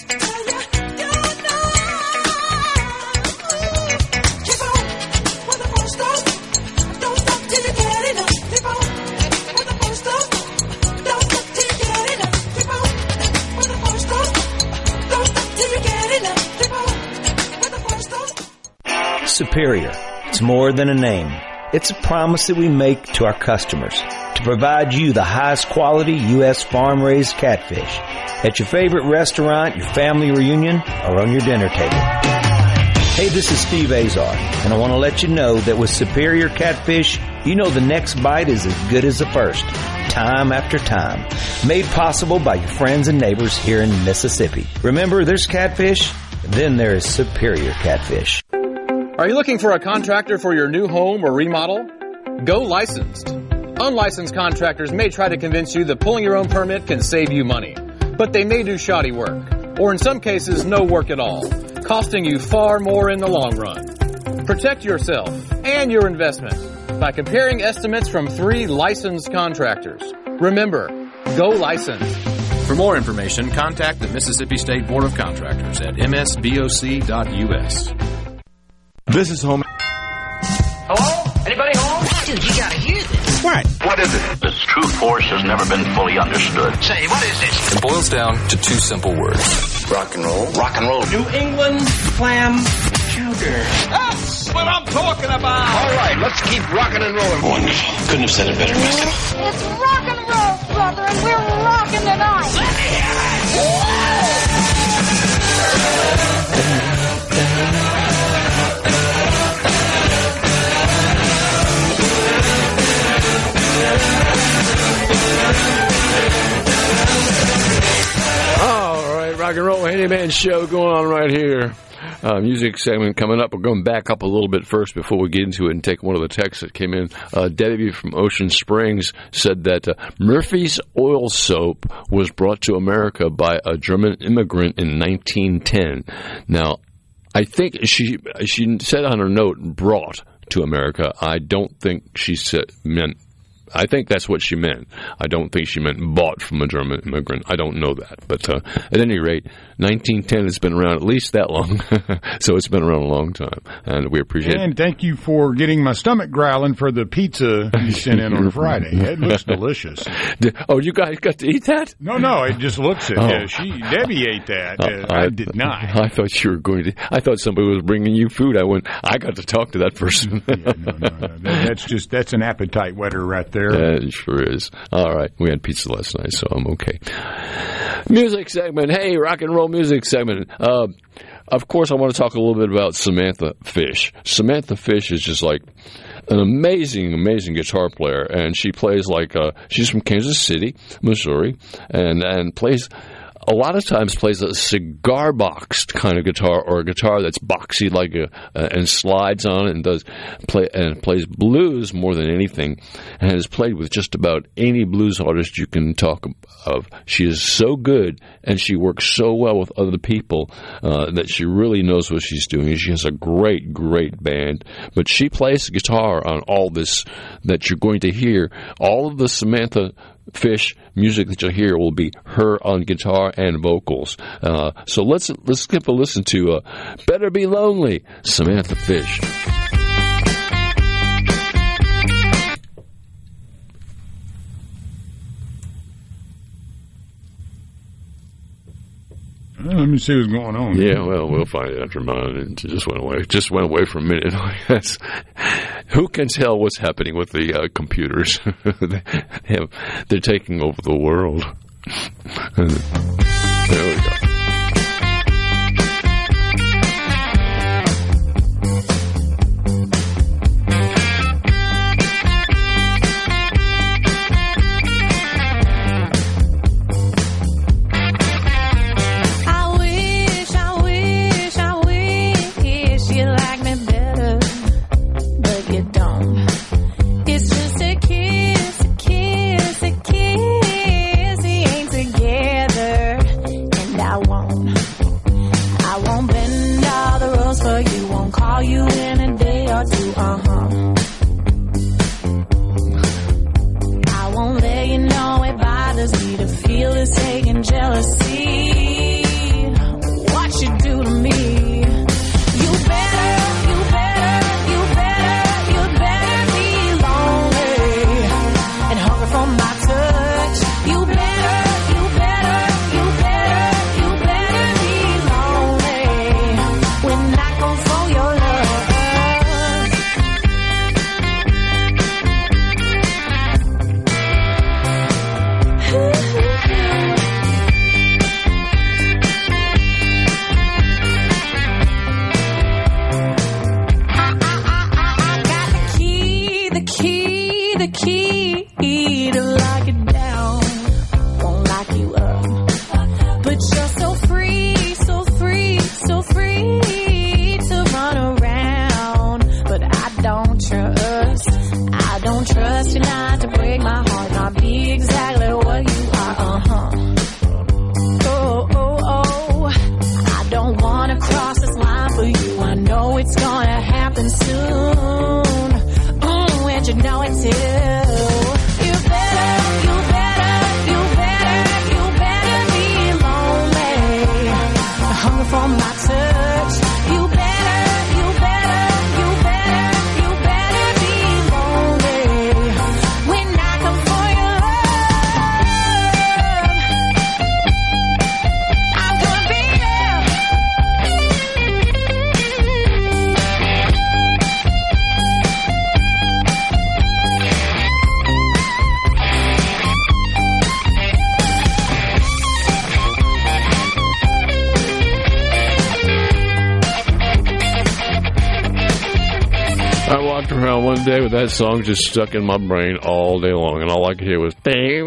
Superior. It's more than a name. It's a promise that we make to our customers to provide you the highest quality U.S. farm-raised catfish at your favorite restaurant, your family reunion, or on your dinner table. Hey, this is Steve Azar, and I want to let you know that with Superior Catfish, you know the next bite is as good as the first, time after time. Made possible by your friends and neighbors here in Mississippi. Remember, there's catfish, then there is Superior Catfish. Are you looking for a contractor for your new home or remodel? Go licensed. Unlicensed contractors may try to convince you that pulling your own permit can save you money, but they may do shoddy work, or in some cases, no work at all, costing you far more in the long run. Protect yourself and your investment by comparing estimates from 3 licensed contractors. Remember, go licensed. For more information, contact the Mississippi State Board of Contractors at msboc.us. This is home. Hello? Anybody home? Dude, you gotta hear this. What is it? Its true force has never been fully understood. Say, what is this? It boils down to 2 simple words. Rock and roll. Rock and roll. New England clam chowder. That's what I'm talking about. All right, let's keep rocking and rolling. Wonderful. Couldn't have said it better myself. It's rock and roll, brother, and we're rocking tonight. Let me hear Rock and Roll Handyman Show going on right here. Music segment coming up. We're going back up a little bit first before we get into it and take one of the texts that came in. Debbie from Ocean Springs said that Murphy's Oil Soap was brought to America by a German immigrant in 1910. Now, I think she said on her note, brought to America. I don't think she meant. I think that's what she meant. I don't think she meant bought from a German immigrant. I don't know that. But at any rate, 1910 has been around at least that long. So it's been around a long time. And we appreciate it. And thank you for getting my stomach growling for the pizza you sent in on Friday. It looks delicious. Oh, you guys got to eat that? No, it just looks it. Debbie ate that. I did not. I thought you were going to. I thought somebody was bringing you food. I got to talk to that person. No. That's an appetite wetter right there. It sure is. All right. We had pizza last night, so I'm okay. Music segment. Hey, rock and roll music segment. Of course, I want to talk a little bit about Samantha Fish. Samantha Fish is just like an amazing, amazing guitar player, and she plays she's from Kansas City, Missouri, and plays. A lot of times plays a cigar boxed kind of guitar, or a guitar that's boxy and slides on it, and plays blues more than anything, and has played with just about any blues artist you can talk of. She is so good, and she works so well with other people that she really knows what she's doing. She has a great, great band, but she plays guitar on all this that you're going to hear. All of the Samantha Fish. Music that you'll hear will be her on guitar and vocals. So let's give a listen to Better Be Lonely, Samantha Fish. Let me see what's going on. Yeah, well, we'll find it after mine. It just went away. Just went away for a minute. Who can tell what's happening with the computers? They're taking over the world. There we go. One day with that song just stuck in my brain all day long, and all I could hear was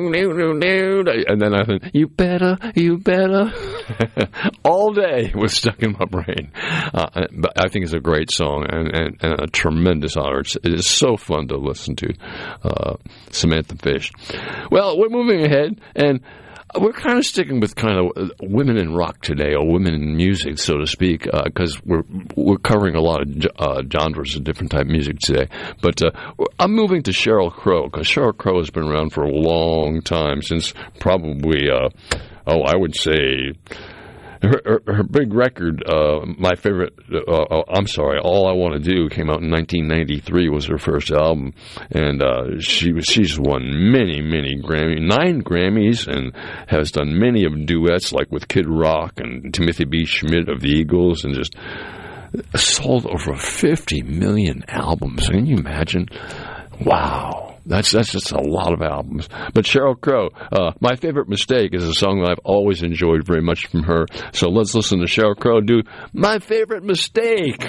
and then I thought, you better all day was stuck in my brain. But I think it's a great song and a tremendous honor. It is so fun to listen to. Samantha Fish. Well, we're moving ahead, and we're kind of sticking with kind of women in rock today, or women in music, so to speak, because we're covering a lot of genres of different type of music today. But I'm moving to Sheryl Crow, because Sheryl Crow has been around for a long time, since probably, I would say, her big record, my favorite, All I Want to Do, came out in 1993, was her first album, and she's won many 9 Grammys, and has done many of duets, like with Kid Rock and Timothy B. Schmidt of the Eagles, and just sold over 50 million albums. Can you imagine? Wow. That's just a lot of albums. But Sheryl Crow, My Favorite Mistake, is a song that I've always enjoyed very much from her. So let's listen to Sheryl Crow do My Favorite Mistake.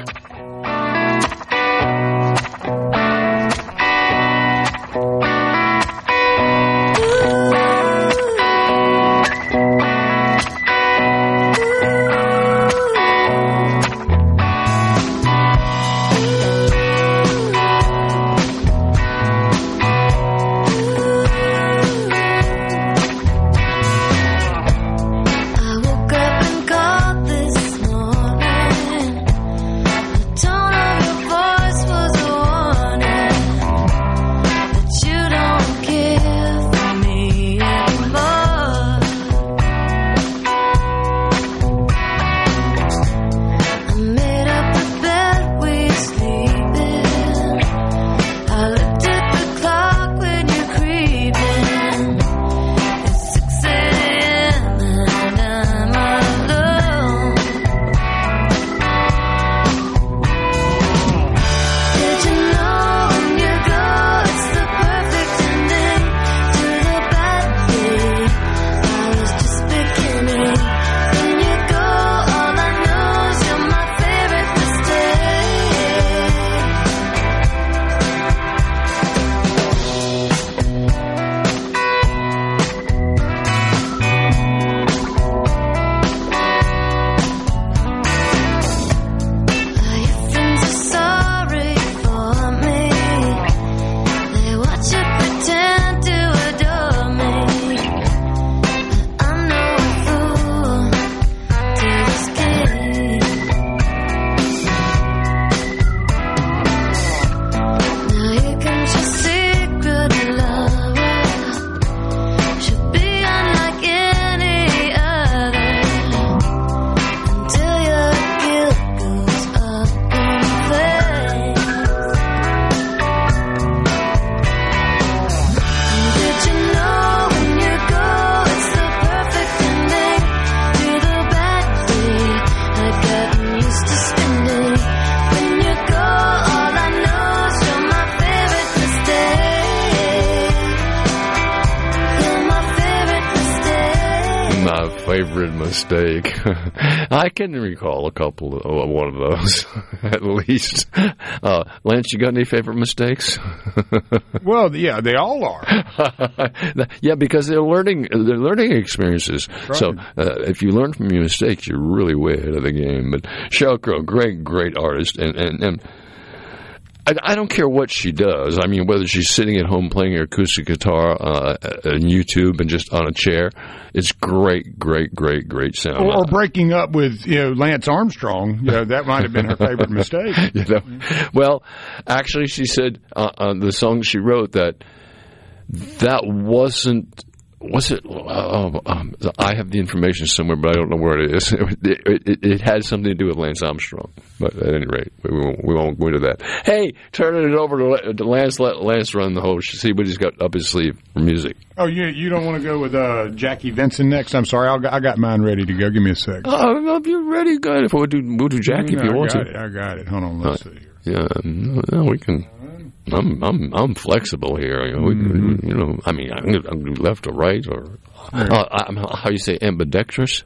My favorite mistake. I can recall a couple of one of those, at least. Lance, you got any favorite mistakes? Well, yeah, they all are. Yeah, because they're learning experiences. Right. So if you learn from your mistakes, you're really way ahead of the game. But Sheryl Crow, great artist, and I don't care what she does. I mean, whether she's sitting at home playing her acoustic guitar on YouTube and just on a chair, it's great sound. Or breaking up with Lance Armstrong. That might have been her favorite mistake. Well, actually, she said on the song she wrote that wasn't. Was it? I have the information somewhere, but I don't know where it is. It had something to do with Lance Armstrong. But at any rate, we won't go into that. Hey, turning it over to Lance. Let Lance run the whole. See what he's got up his sleeve for music. Oh, you don't want to go with Jackie Vinson next? I'm sorry, I got mine ready to go. Give me a sec. Oh, if you're ready, go ahead. If we'll do Jackie, if you want to. I got it. Hold on, let's see here. Yeah, no, we can. I'm flexible here. I mean, I can do left or right, or how you say ambidextrous.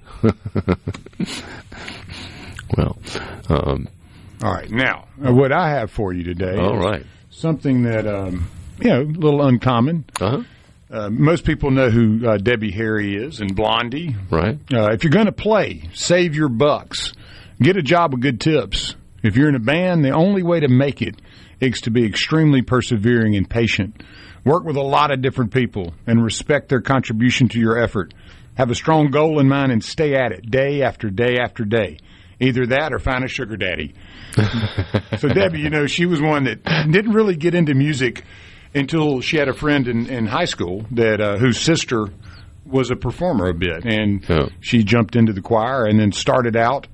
Well, all right. Now, what I have for you today. All right. Something that a little uncommon. Most people know who Debbie Harry is and Blondie. Right. If you're going to play, save your bucks. Get a job with good tips. If you're in a band, the only way to make it is to be extremely persevering and patient. Work with a lot of different people and respect their contribution to your effort. Have a strong goal in mind and stay at it day after day after day. Either that or find a sugar daddy. So Debbie, she was one that didn't really get into music until she had a friend in high school that whose sister was a performer a bit, and she jumped into the choir and then started out.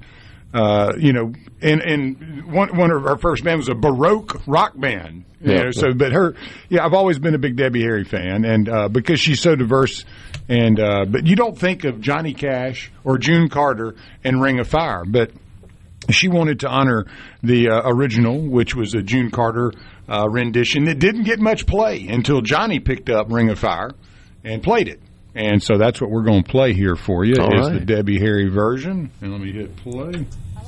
And one of her first band was a Baroque rock band. I've always been a big Debbie Harry fan, and because she's so diverse, and but you don't think of Johnny Cash or June Carter and Ring of Fire, but she wanted to honor the original, which was a June Carter rendition that didn't get much play until Johnny picked up Ring of Fire and played it. And so that's what we're going to play here for you. All right. The Debbie Harry version. And let me hit play.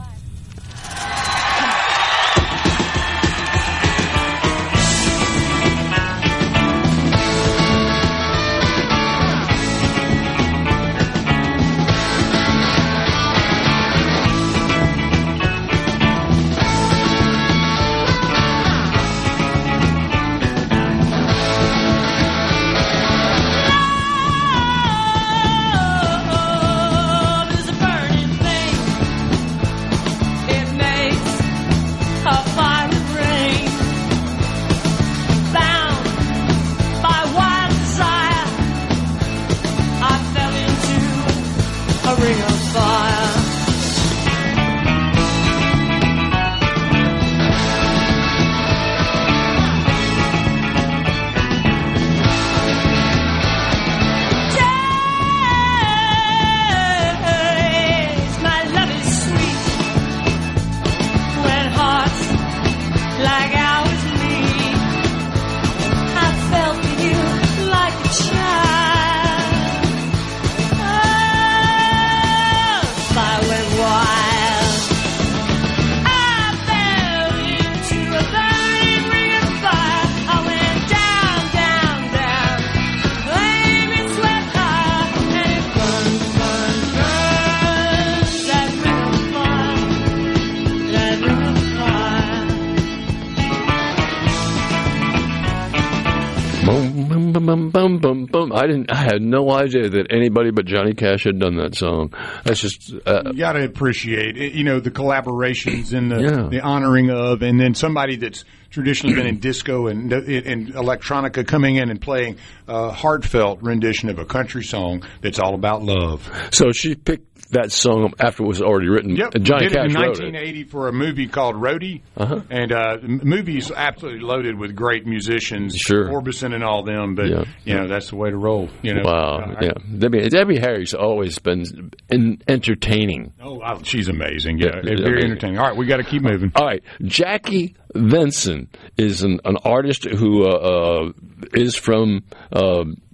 I had no idea that anybody but Johnny Cash had done that song. That's just you got to appreciate it, the collaborations and the honoring of, and then somebody that's traditionally been in disco and electronica coming in and playing a heartfelt rendition of a country song that's all about love. So she picked that song after it was already written. Yep, Johnny did it Cash in wrote 1980 for a movie called Roadie, and the movie's absolutely loaded with great musicians, Orbison and all them. But that's the way to roll. Wow, Debbie Harry's always been entertaining. Oh, she's amazing. Yeah, very entertaining. All right, we got to keep moving. All right, Jackie Vinson is an artist who is from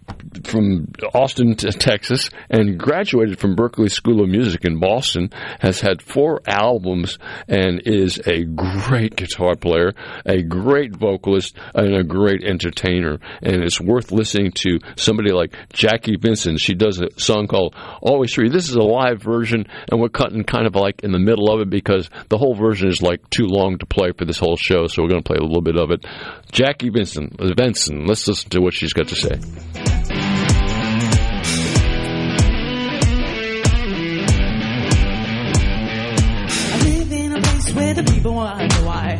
from Austin, Texas, and graduated from Berklee School of Music in Boston, has had 4 albums, and is a great guitar player, a great vocalist, and a great entertainer. And it's worth listening to somebody like Jackie Vincent. She does a song called Always Free. This is a live version, and we're cutting kind of like in the middle of it because the whole version is like too long to play for this whole show, so we're going to play a little bit of it. Jackie Vincent, let's listen to what she's got to say. Where the people wonder why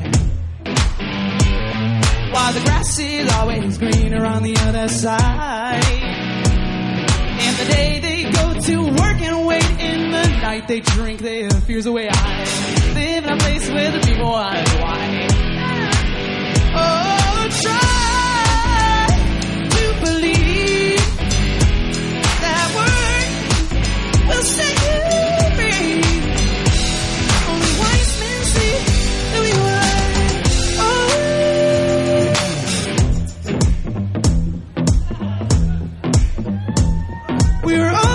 the grass is always greener on the other side. And the day they go to work and wait, in the night they drink their fears away. I live in a place where the people wonder why. Oh, try to believe that word will set you free. Only wise men see who you are. Oh, we're all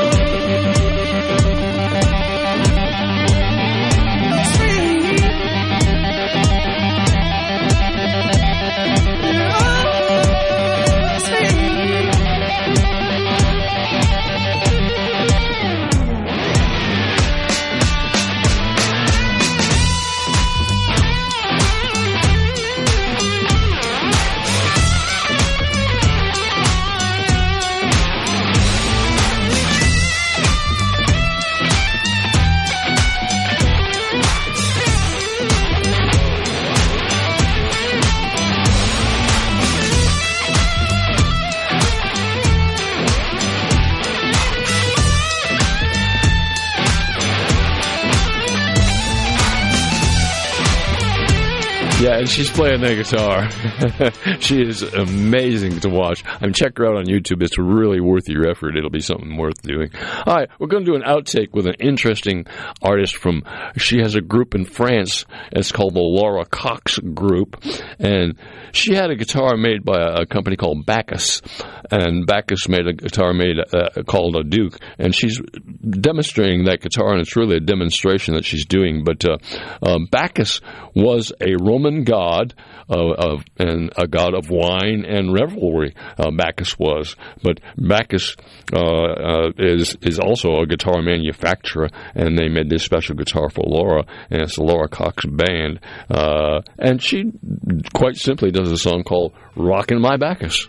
Yeah, and she's playing the guitar. She is amazing to watch. I mean, check her out on YouTube. It's really worth your effort. It'll be something worth doing. All right, we're going to do an outtake with an interesting artist from, she has a group in France. It's called the Laura Cox Group. And she had a guitar made by a company called Bacchus. And Bacchus made a guitar called a Duke. And she's demonstrating that guitar, and it's really a demonstration that she's doing. But Bacchus was a Roman god and a god of wine and revelry. Bacchus was, but Bacchus is also a guitar manufacturer, and they made this special guitar for Laura, and it's the Laura Cox Band, and she quite simply does a song called "Rockin' My Bacchus."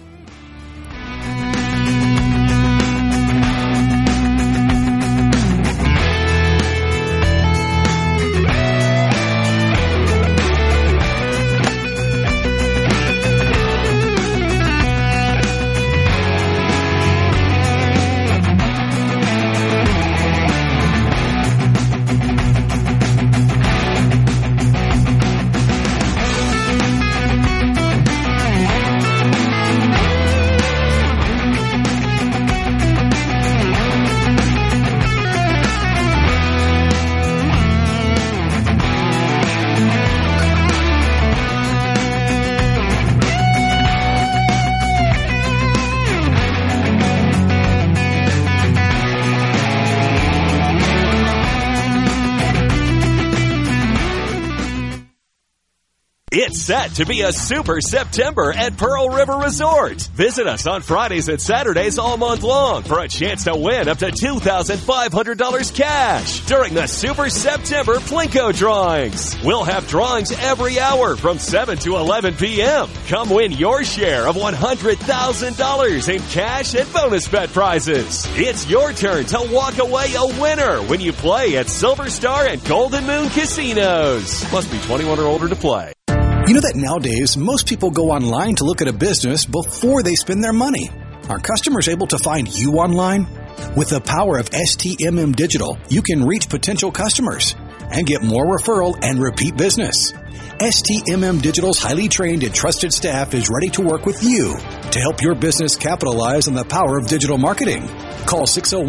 It's set to be a super September at Pearl River Resort. Visit us on Fridays and Saturdays all month long for a chance to win up to $2,500 cash during the Super September Plinko drawings. We'll have drawings every hour from 7 to 11 p.m. Come win your share of $100,000 in cash and bonus bet prizes. It's your turn to walk away a winner when you play at Silver Star and Golden Moon Casinos. Must be 21 or older to play. You know that nowadays, most people go online to look at a business before they spend their money. Are customers able to find you online? With the power of STMM Digital, you can reach potential customers and get more referral and repeat business. STMM Digital's highly trained and trusted staff is ready to work with you to help your business capitalize on the power of digital marketing. Call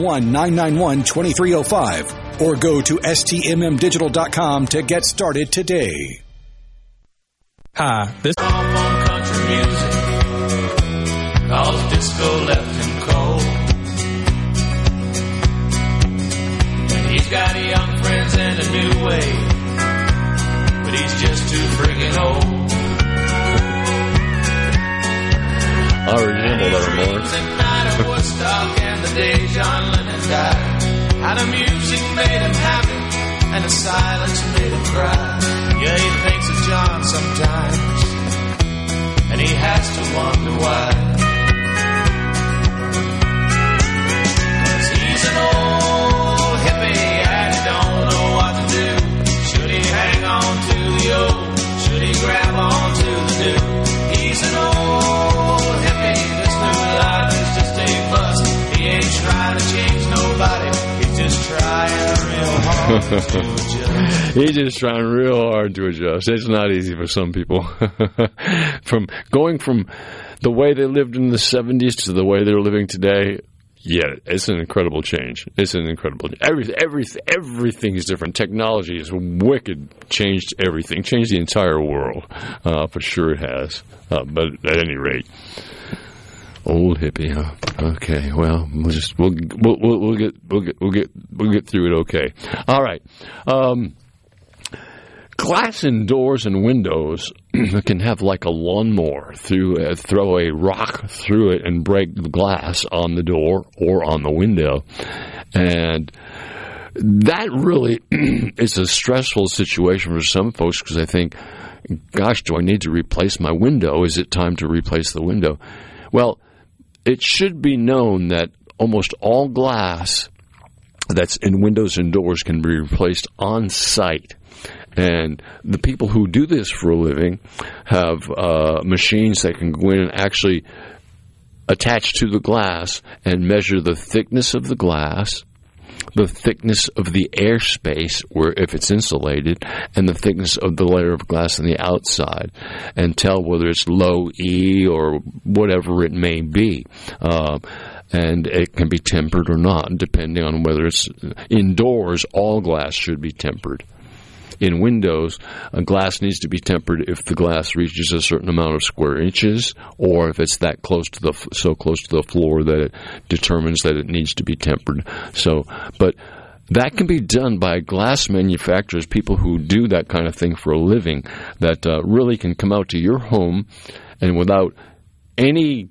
601-991-2305 or go to stmmdigital.com to get started today. Hi, this is country music. Cisco left him cold. And he's got young friends and a new wave, but he's just too friggin' old. I resemble that remarks. The night of Woodstock and the day John Lennon died. How the music made him happy and the silence made him cry. Yeah, he thinks of John sometimes, and he has to wonder why. 'Cause he's an old hippie and he don't know what to do. Should he hang on to the old? Should he grab on to the new? He's an old hippie. This new life is just a bust. He ain't trying to change nobody. He's just trying real hard to adjust. He's just trying real hard to adjust. It's not easy for some people. From the way they lived in the 70s to the way they're living today, yeah, it's an incredible change. It's an incredible. Everything is different. Technology is wicked. Changed everything. Changed the entire world. For sure it has. But at any rate, old hippie, huh? Okay. Well, we'll get through it. Okay. All right. Glass in doors and windows can have like a lawnmower throw a rock through it and break the glass on the door or on the window. And that really is a stressful situation for some folks because they think, gosh, do I need to replace my window? Is it time to replace the window? Well, it should be known that almost all glass that's in windows and doors can be replaced on site. And the people who do this for a living have machines that can go in and actually attach to the glass and measure the thickness of the glass, the thickness of the airspace, where if it's insulated, and the thickness of the layer of glass on the outside, and tell whether it's low E or whatever it may be. And it can be tempered or not, depending on whether it's indoors. All glass should be tempered. In windows, a glass needs to be tempered if the glass reaches a certain amount of square inches, or if it's that close to the floor that it determines that it needs to be tempered. But that can be done by glass manufacturers, people who do that kind of thing for a living, that really can come out to your home and without any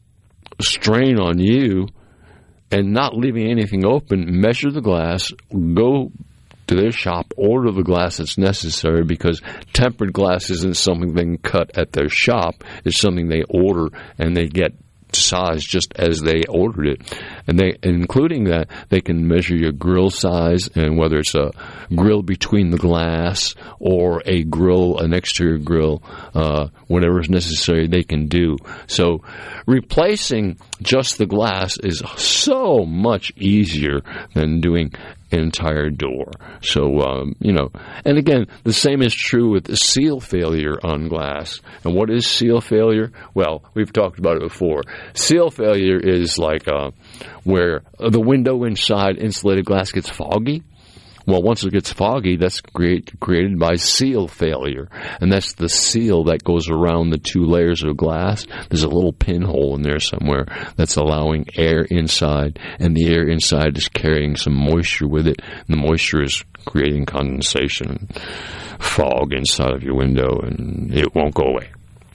strain on you and not leaving anything open, measure the glass, go to their shop, order the glass that's necessary, because tempered glass isn't something they can cut at their shop. It's something they order, and they get size just as they ordered it. And including that, they can measure your grill size, and whether it's a grill between the glass or an exterior grill, whatever is necessary, they can do. So replacing just the glass is so much easier than doing an entire door. So, and again, the same is true with the seal failure on glass. And what is seal failure? Well, we've talked about it before. Seal failure is like where the window inside insulated glass gets foggy. Well, once it gets foggy, that's created by seal failure. And that's the seal that goes around the two layers of glass. There's a little pinhole in there somewhere that's allowing air inside, and the air inside is carrying some moisture with it. And the moisture is creating condensation and fog inside of your window, and it won't go away.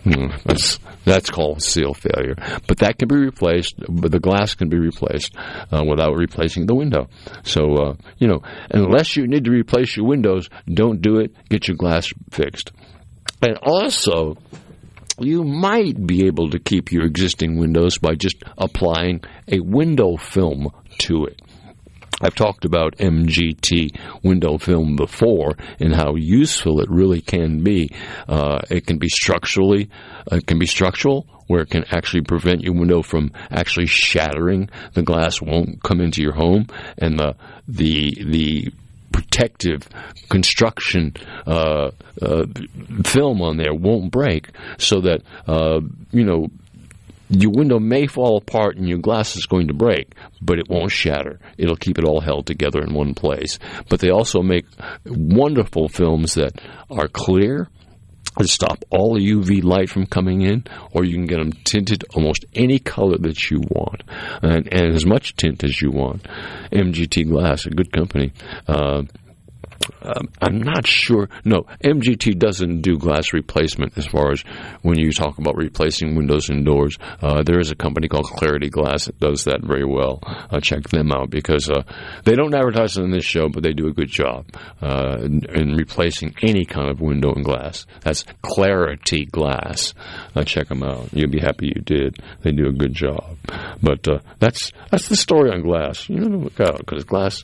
That's called seal failure. But that can be replaced, but the glass can be replaced without replacing the window. So, unless you need to replace your windows, don't do it. Get your glass fixed. And also, you might be able to keep your existing windows by just applying a window film to it. I've talked about MGT window film before and how useful it really can be. It can be structural, where it can actually prevent your window from actually shattering. The glass won't come into your home, and the protective construction film on there won't break, so that your window may fall apart and your glass is going to break, but it won't shatter. It'll keep it all held together in one place. But they also make wonderful films that are clear, to stop all the UV light from coming in, or you can get them tinted almost any color that you want, and as much tint as you want. MGT Glass, a good company. I'm not sure. No, MGT doesn't do glass replacement as far as when you talk about replacing windows and doors. There is a company called Clarity Glass that does that very well. Check them out because they don't advertise it on this show, but they do a good job in replacing any kind of window and glass. That's Clarity Glass. Check them out. You'll be happy you did. They do a good job. But that's the story on glass. You know, because glass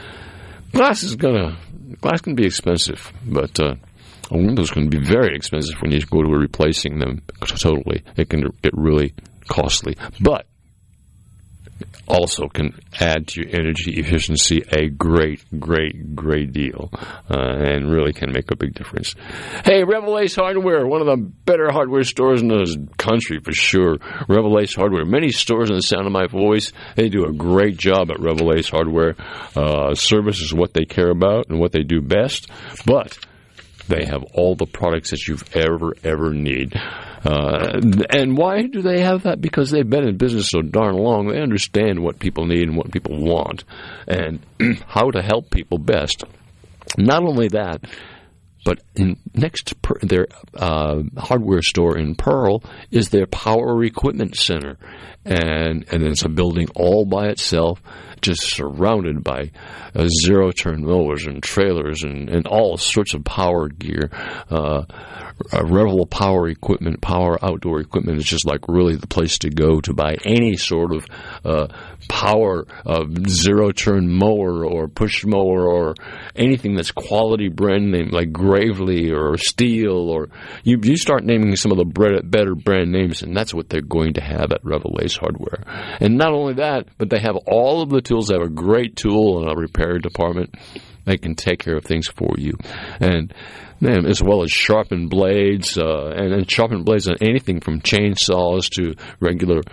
can be expensive, but a window's can be very expensive when you go to replacing them totally. It can get really costly, but also can add to your energy efficiency a great deal, and really can make a big difference. Hey, Rebel Ace Hardware, one of the better hardware stores in the country for sure. Rebel Ace Hardware. Many stores in the sound of my voice. They do a great job at Rebel Ace Hardware. Service is what they care about and what they do best, but they have all the products that you've ever need. And why do they have that? Because they've been in business so darn long. They understand what people need and what people want and how to help people best. Not only that, but next to their hardware store in Pearl is their Power Equipment Center. And it's a building all by itself, just surrounded by zero-turn mowers and trailers and all sorts of power gear. Rebel Power Equipment, Power Outdoor Equipment is just like really the place to go to buy any sort of power zero-turn mower or push mower or anything that's quality brand name like Gravely or Steel, or you start naming some of the better brand names, and that's what they're going to have at Rebel Ace Hardware. And not only that, but they have all of the tools. They have a great tool and a repair department. They can take care of things for you. And then, as well as sharpened blades, and sharpened blades on anything from chainsaws to regular,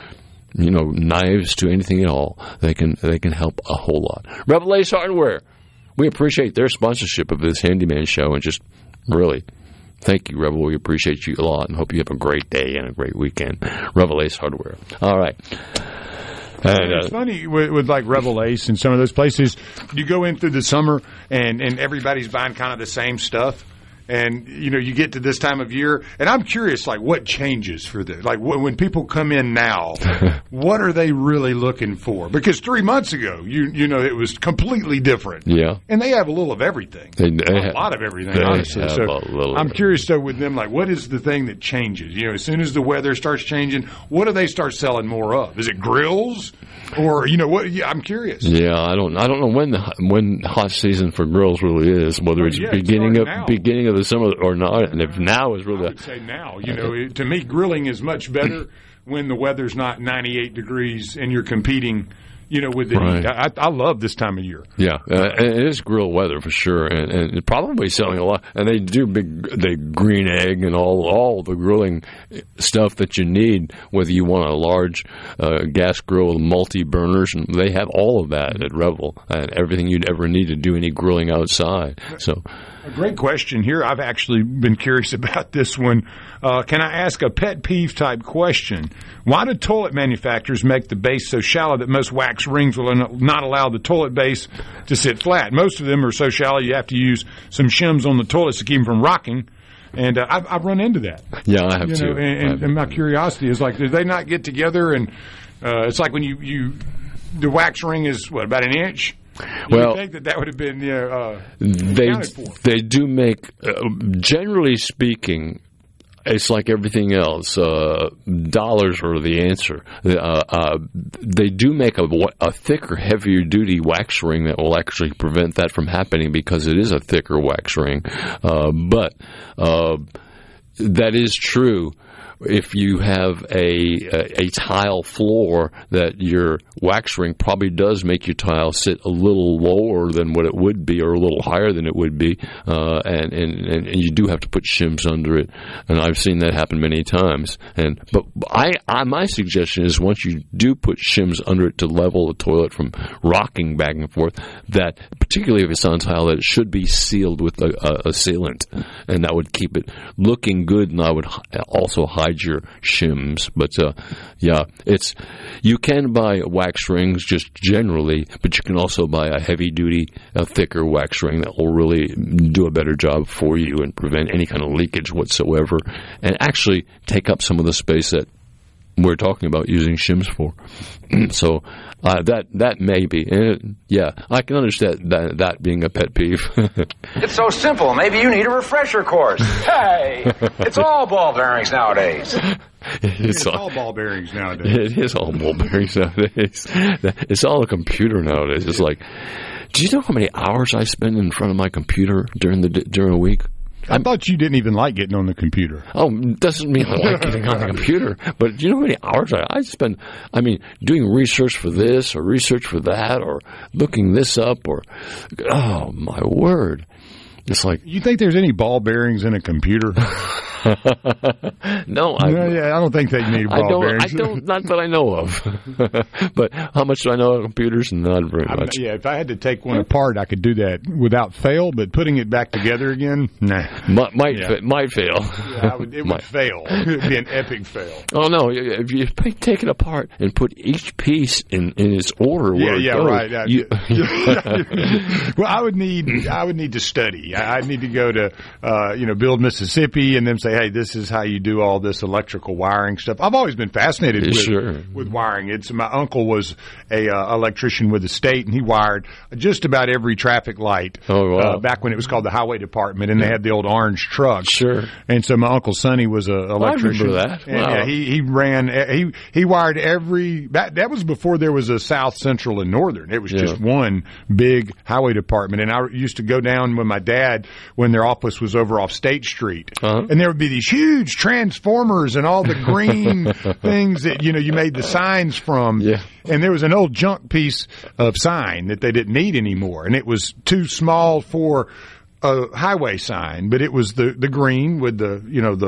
knives to anything at all. They can help a whole lot. Rebel Ace Hardware. We appreciate their sponsorship of this Handyman show, and just really thank you, Rebel. We appreciate you a lot and hope you have a great day and a great weekend. Rebel Ace Hardware. All right. And, it's funny with like Rebel Ace and some of those places, you go in through the summer and everybody's buying kind of the same stuff. And, you get to this time of year, and I'm curious, like, what changes for this? Like, when people come in now, what are they really looking for? Because 3 months ago, it was completely different. Yeah. And they have a little of everything. A lot of everything, honestly. So I'm curious, though, with them, like, what is the thing that changes? As soon as the weather starts changing, what do they start selling more of? Is it grills? Or, what? Yeah, I'm curious. Yeah, I don't know when hot season for grills really is, whether it's beginning of the summer or not, and if now is really... I would say now. To me, grilling is much better when the weather's not 98 degrees and you're competing, with the heat. I love this time of year. Yeah, it is grill weather for sure, and it's probably selling a lot. And they do the green egg and all the grilling stuff that you need, whether you want a large gas grill with multi-burners, and they have all of that at Rebel, and everything you'd ever need to do any grilling outside. So... A great question here. I've actually been curious about this one. Can I ask a pet peeve type question? Why do toilet manufacturers make the base so shallow that most wax rings will not allow the toilet base to sit flat? Most of them are so shallow you have to use some shims on the toilets to keep them from rocking. And I've run into that. Yeah, I have too. And my curiosity is like, do they not get together? And it's like when the wax ring is, about an inch? You would think that would have been accounted for. They do make, generally speaking, it's like everything else. Dollars are the answer. They do make a thicker, heavier duty wax ring that will actually prevent that from happening because it is a thicker wax ring. But that is true. if you have a tile floor, that your wax ring probably does make your tile sit a little lower than what it would be, or a little higher than it would be, and you do have to put shims under it. And I've seen that happen many times. But my suggestion is, once you do put shims under it to level the toilet from rocking back and forth, that particularly if it's on tile, that it should be sealed with a sealant, and that would keep it looking good, and I would also hide your shims. But you can buy wax rings just generally, but you can also buy a heavy-duty, thicker wax ring that will really do a better job for you and prevent any kind of leakage whatsoever, and actually take up some of the space that we're talking about using shims for. So that may be. I can understand that being a pet peeve. It's so simple. Maybe you need a refresher course. Hey, it's all ball bearings nowadays. It's all ball bearings nowadays. It is all ball bearings nowadays. It's all a computer nowadays. It's like, do you know how many hours I spend in front of my computer during a week? I thought you didn't even like getting on the computer. Oh, doesn't mean I like getting on the computer. But do you know how many hours I spend, doing research for this or research for that, or looking this up, or, oh, my word. It's like, you think there's any ball bearings in a computer? No, I don't think they need ball bearings. I don't, not that I know of. But how much do I know of computers? Not very much. If I had to take one apart, I could do that without fail. But putting it back together again, nah, might fail. It would fail. It would be an epic fail. Oh no! If you take it apart and put each piece in its order, right. Well, I would need to study. I'd need to go to Build Mississippi, and then say, hey, this is how you do all this electrical wiring stuff. I've always been fascinated with wiring. My uncle was a electrician with the state, and he wired just about every traffic light back when it was called the Highway Department, and they had the old orange trucks. Sure. And so my Uncle Sonny was an electrician. I remember that. Wow. And he wired every. That was before there was a South, Central, and Northern. It was just one big Highway Department. And I used to go down with my dad when their office was over off State Street. And there would be these huge transformers and all the green things that, you made the signs from. Yeah. And there was an old junk piece of sign that they didn't need anymore. And it was too small for a highway sign, but it was the green with the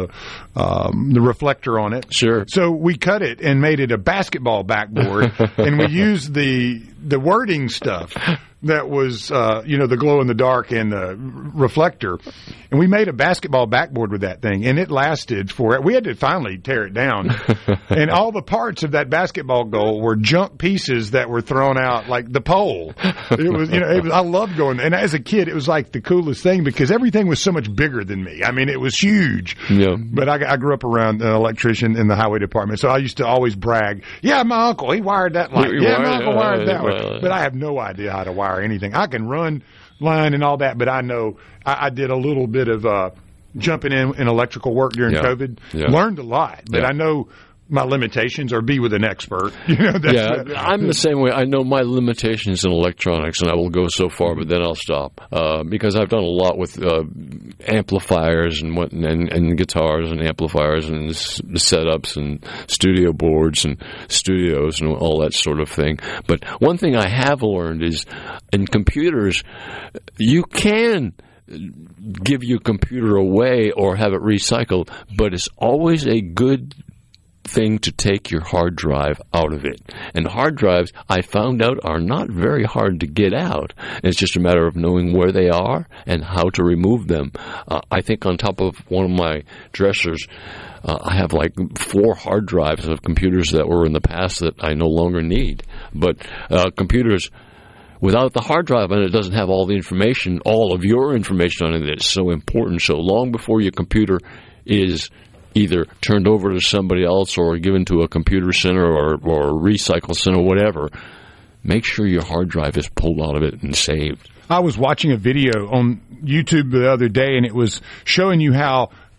reflector on it. Sure. So we cut it and made it a basketball backboard, and we used the wording stuff that was, the glow in the dark and the reflector. And we made a basketball backboard with that thing, and it lasted we had to finally tear it down. And all the parts of that basketball goal were junk pieces that were thrown out, like the pole. It was, I loved going, and as a kid, it was like the coolest thing because everything was so much bigger than me. It was huge. Yeah. But I grew up around an electrician in the highway department, so I used to always brag, my uncle, he wired that light. My uncle wired that one. But I have no idea how to wire anything. I can run line and all that, but I know I did a little bit of jumping in electrical work during COVID. Yeah. Learned a lot, but I know my limitations, or be with an expert. I'm the same way. I know my limitations in electronics, and I will go so far, but then I'll stop because I've done a lot with amplifiers and guitars and amplifiers and setups and studio boards and studios and all that sort of thing. But one thing I have learned is in computers, you can give your computer away or have it recycled, but it's always a good thing to take your hard drive out of it. And hard drives, I found out, are not very hard to get out. It's just a matter of knowing where they are and how to remove them. I think on top of one of my dressers, I have like 4 hard drives of computers that were in the past that I no longer need. But computers without the hard drive, and it doesn't have all the information, all of your information on it that's so important. So long before your computer is either turned over to somebody else or given to a computer center or a recycle center, whatever, make sure your hard drive is pulled out of it and saved. I was watching a video on YouTube the other day, and it was showing you how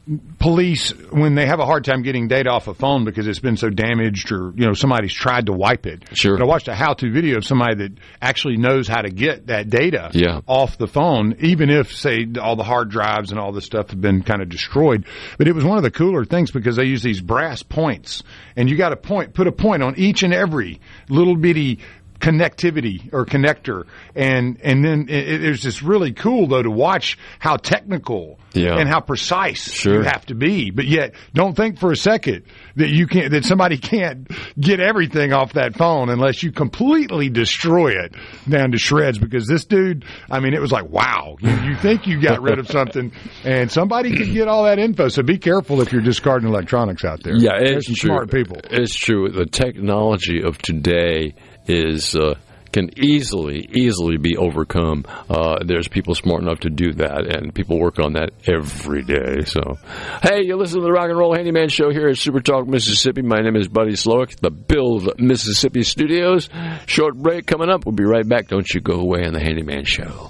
police, when they have a hard time getting data off a phone because it's been so damaged or, somebody's tried to wipe it. Sure. But I watched a how-to video of somebody that actually knows how to get that data off the phone, even if, say, all the hard drives and all this stuff have been kind of destroyed. But it was one of the cooler things because they use these brass points, and you got to put a point on each and every little bitty connectivity or connector, and then it's just really cool though to watch how technical and how precise you have to be. But yet, don't think for a second that somebody can't get everything off that phone unless you completely destroy it down to shreds. Because this dude, it was like, wow, you think you got rid of something, and somebody could get all that info. So be careful if you're discarding electronics out there. Yeah, There's some smart people. It's true. The technology of today can easily be overcome. There's people smart enough to do that, and people work on that every day. So, hey, you listen to the Rock and Roll Handyman Show here at Super Talk Mississippi. My name is Buddy Slowick, the Build Mississippi Studios. Short break coming up. We'll be right back. Don't you go away on the Handyman Show.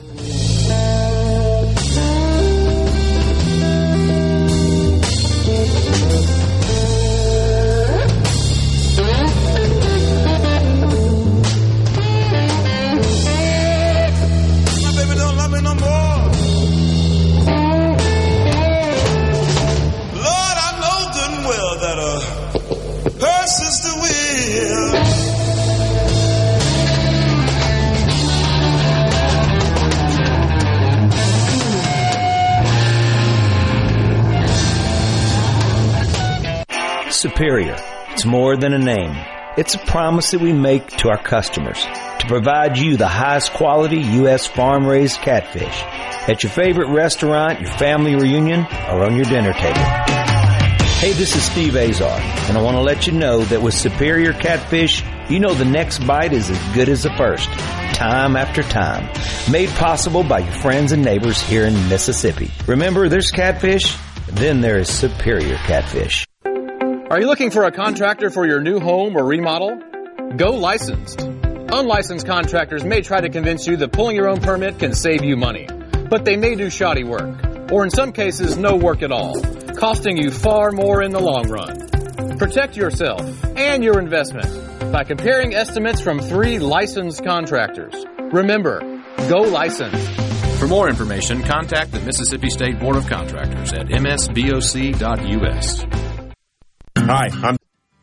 Superior. It's more than a name. It's a promise that we make to our customers to provide you the highest quality U.S. farm-raised catfish at your favorite restaurant, your family reunion, or on your dinner table. Hey, this is Steve Azar, and I want to let you know that with Superior Catfish, you know the next bite is as good as the first, time after time. Made possible by your friends and neighbors here in Mississippi. Remember, there's catfish, then there is Superior Catfish. Are you looking for a contractor for your new home or remodel? Go licensed. Unlicensed contractors may try to convince you that pulling your own permit can save you money, but they may do shoddy work, or in some cases, no work at all, costing you far more in the long run. Protect yourself and your investment by comparing estimates from 3 licensed contractors. Remember, go licensed. For more information, contact the Mississippi State Board of Contractors at msboc.us. Hi, I'm...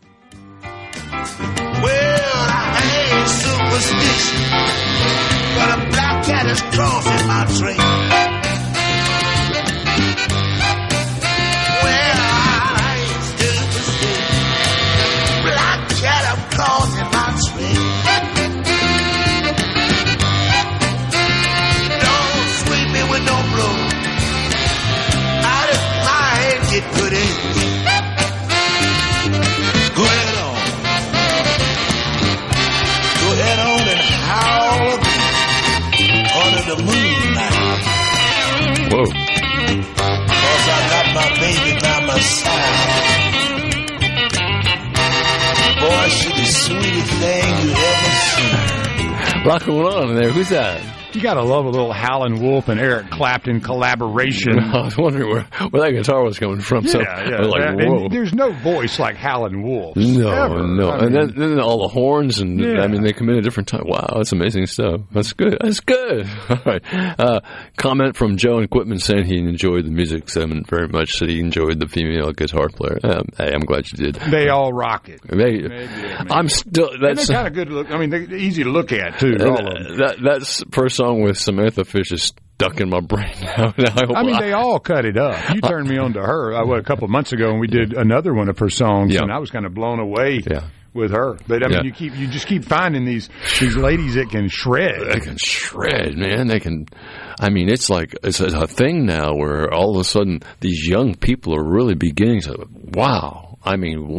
Well, I ain't superstitious, but a black cat is crossing my trail. Well, I ain't superstitious, black cat is crossing my trail. Don't sweep me with no blow. Out of my head, get put in. Go ahead on and howl under the moonlight. Whoa. Cause I got my baby by my side. Boy, she's the sweetest thing you ever seen. A lot going on in there. Who's that? You got to love a little Howlin' Wolf and Eric Clapton collaboration. I was wondering where that guitar was coming from. So I was like, whoa. And there's no voice like Howlin' Wolf. No. And then all the horns, and they come in at different times. Wow, that's amazing stuff. That's good. All right. Comment from Joe in Quitman saying he enjoyed the music segment very much. Said he enjoyed the female guitar player. Hey, I'm glad you did. They all rock it. I'm still. They're kind of good to look. I mean, they're easy to look at too. All of them. That's first song with Samantha Fish is stuck in my brain now. They all cut it up. You turned me on to her a couple of months ago, and we did another one of her songs, and I was kind of blown away with her. But I mean, you just keep finding these ladies that can shred. They can shred, man. They can. I mean, it's like it's a thing now where all of a sudden these young people are really beginning to. Wow. I mean,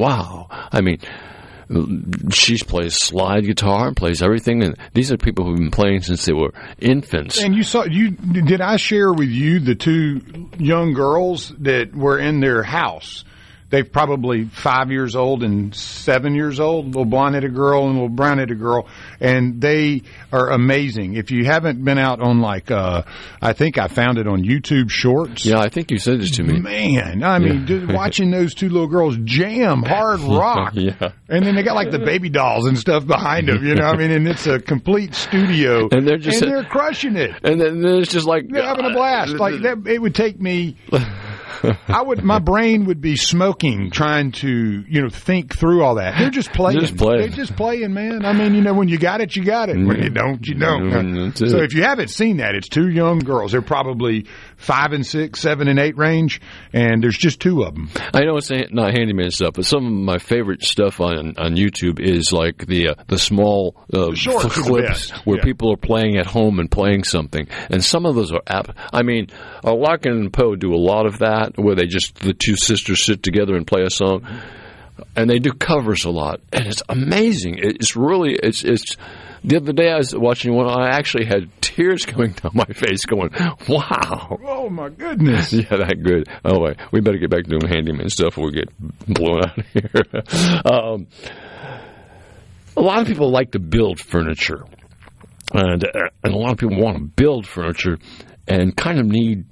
she plays slide guitar and plays everything, and these are people who've been playing since they were infants. And did I share with you the 2 young girls that were in their house they're probably 5 years old and 7 years old, little blonde-headed girl and little brown-headed girl, and they are amazing. If you haven't been out on, like, I think I found it on YouTube Shorts. Yeah, I think you said this to me. Man, I mean, just watching those two little girls jam hard rock. Yeah. And then they got, like, the baby dolls and stuff behind them, you know what I mean? And it's a complete studio. And they're crushing it. And then it's just like... They're having a blast. Like, that, it would take me... my brain would be smoking trying to, think through all that. They're just playing. They're just playing, man. I mean, when you got it, you got it. When you don't, you don't. So if you haven't seen that, it's two young girls. They're probably 5 and 6, 7 and 8 range, and there's just two of them. I know it's not handyman stuff, but some of my favorite stuff on YouTube is like the small clips where people are playing at home and playing something, and some of those are Larkin and Poe do a lot of that, where the two sisters sit together and play a song, and they do covers a lot, and it's amazing. It's really the other day I was watching one, I actually had tears coming down my face going, wow. Oh, my goodness. Yeah, that good. Oh, wait, we better get back to doing handyman stuff before we get blown out of here. A lot of people like to build furniture, and a lot of people want to build furniture and kind of need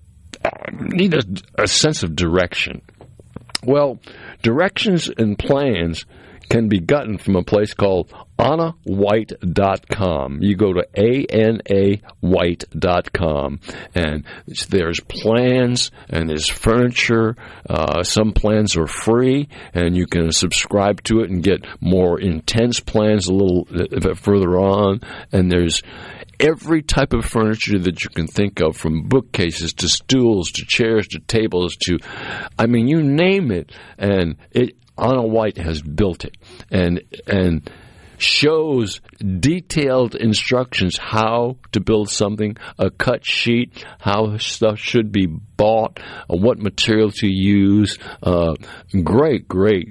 a sense of direction. Well, directions and plans can be gotten from a place called AnnaWhite.com. You go to ANAWhite.com, and there's plans and there's furniture. Some plans are free, and you can subscribe to it and get more intense plans a little bit further on. And there's every type of furniture that you can think of, from bookcases to stools to chairs to tables to, you name it. And Anna White has built it and shows detailed instructions how to build something, a cut sheet, how stuff should be bought, what material to use. Great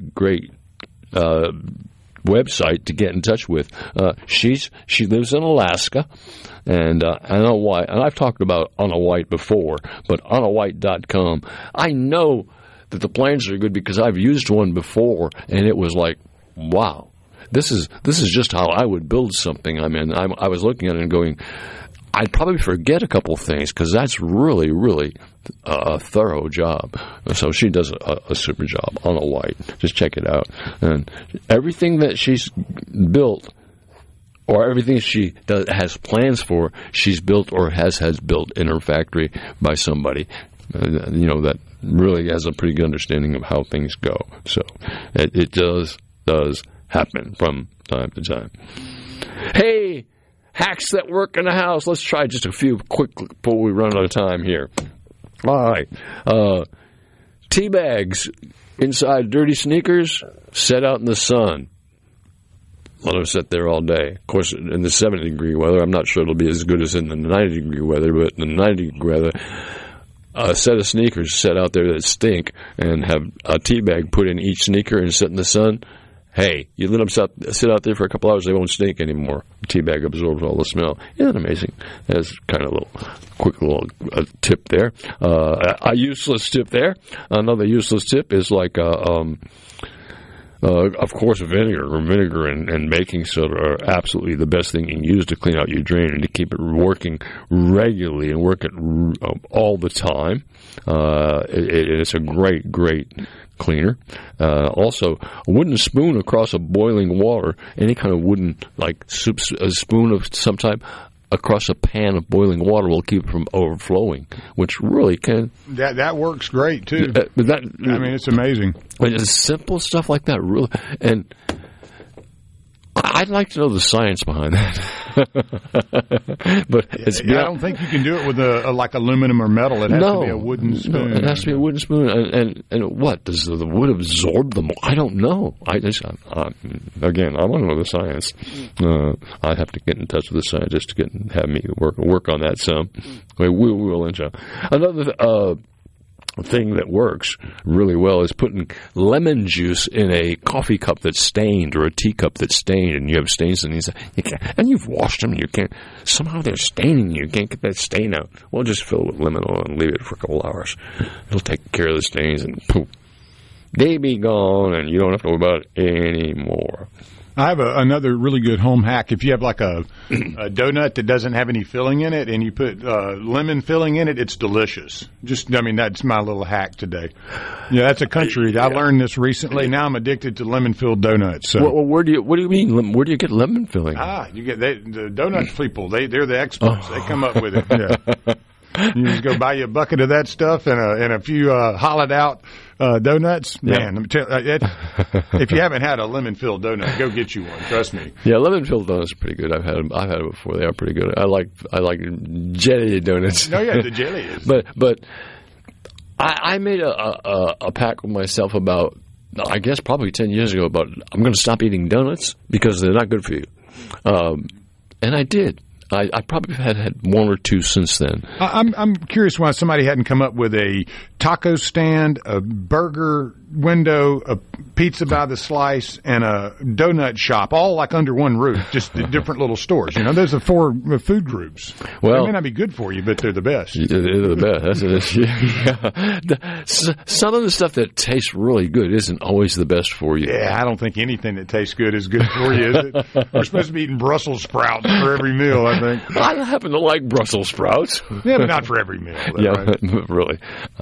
website to get in touch with. She lives in Alaska, and Anna White, and I've talked about Anna White before, but AnnaWhite.com, I know that the plans are good because I've used one before, and it was like, wow, this is just how I would build something. I was looking at it and going, I'd probably forget a couple things because that's really, really a thorough job. So she does a super job. Anna White. Just check it out. And everything that she's built, or everything she has plans for, she's built or has built in her factory by somebody, that really has a pretty good understanding of how things go. So it does happen from time to time. Hey, hacks that work in the house. Let's try just a few quick before we run out of time here. All right. Tea bags inside dirty sneakers, set out in the sun. Let them sit there all day. Of course, in the 70-degree weather, I'm not sure it'll be as good as in the 90-degree weather, but in the 90-degree weather, a set of sneakers set out there that stink and have a tea bag put in each sneaker and sit in the sun. Hey, you let them sit out there for a couple hours, they won't stink anymore. The tea bag absorbs all the smell. Isn't that amazing? That's kind of a quick little tip there. A useless tip there. Another useless tip is like, of course, vinegar and baking soda are absolutely the best thing you can use to clean out your drain and to keep it working regularly and work it all the time. It's a great cleaner. Also, a wooden spoon across a boiling water, any kind of wooden, like a spoon of some type, across a pan of boiling water will keep it from overflowing, which really can... That works great, too. It's amazing. It's simple stuff like that, really. And I'd like to know the science behind that. But I don't think you can do it with like aluminum or metal. It has to be a wooden spoon. It has to be a wooden spoon. And what? Does the wood absorb them? I don't know. Again, I want to know the science. I'd have to get in touch with the scientist to have me work on that some. We will enjoy. Another thing that works really well is putting lemon juice in a coffee cup that's stained or a teacup that's stained, and you have stains in these, and you've washed them, somehow they're staining you can't get that stain out. Well, just fill it with lemon oil and leave it for a couple hours. It'll take care of the stains, and poof, they be gone, and you don't have to worry about it anymore. I have another really good home hack. If you have like a donut that doesn't have any filling in it and you put lemon filling in it, it's delicious. That's my little hack today. Yeah, that's a country. I learned this recently. Now I'm addicted to lemon-filled donuts. So. Well, what do you mean? Where do you get lemon filling? You get the donut people. They're the experts. They come up with it. Yeah. You just go buy you a bucket of that stuff and a few hollowed out donuts. Man, let me tell you, if you haven't had a lemon-filled donut, go get you one. Trust me. Yeah, lemon-filled donuts are pretty good. I've had them before. They are pretty good. I like jelly donuts. Oh yeah, the jelly is. But I made a pact with myself about, I guess probably 10 years ago, about I'm going to stop eating donuts because they're not good for you. And I did. I probably had one or two since then. I'm curious why somebody hadn't come up with a taco stand, a burger window, a pizza by the slice, and a donut shop, all like under one roof, just different little stores. Those are 4 food groups. Well, they may not be good for you, but they're the best. They're the best. That's it. Some of the stuff that tastes really good isn't always the best for you. Yeah, I don't think anything that tastes good is good for you, is it? We're supposed to be eating Brussels sprouts for every meal, I think. I happen to like Brussels sprouts. Yeah, but not for every meal. Though, yeah, right? Really.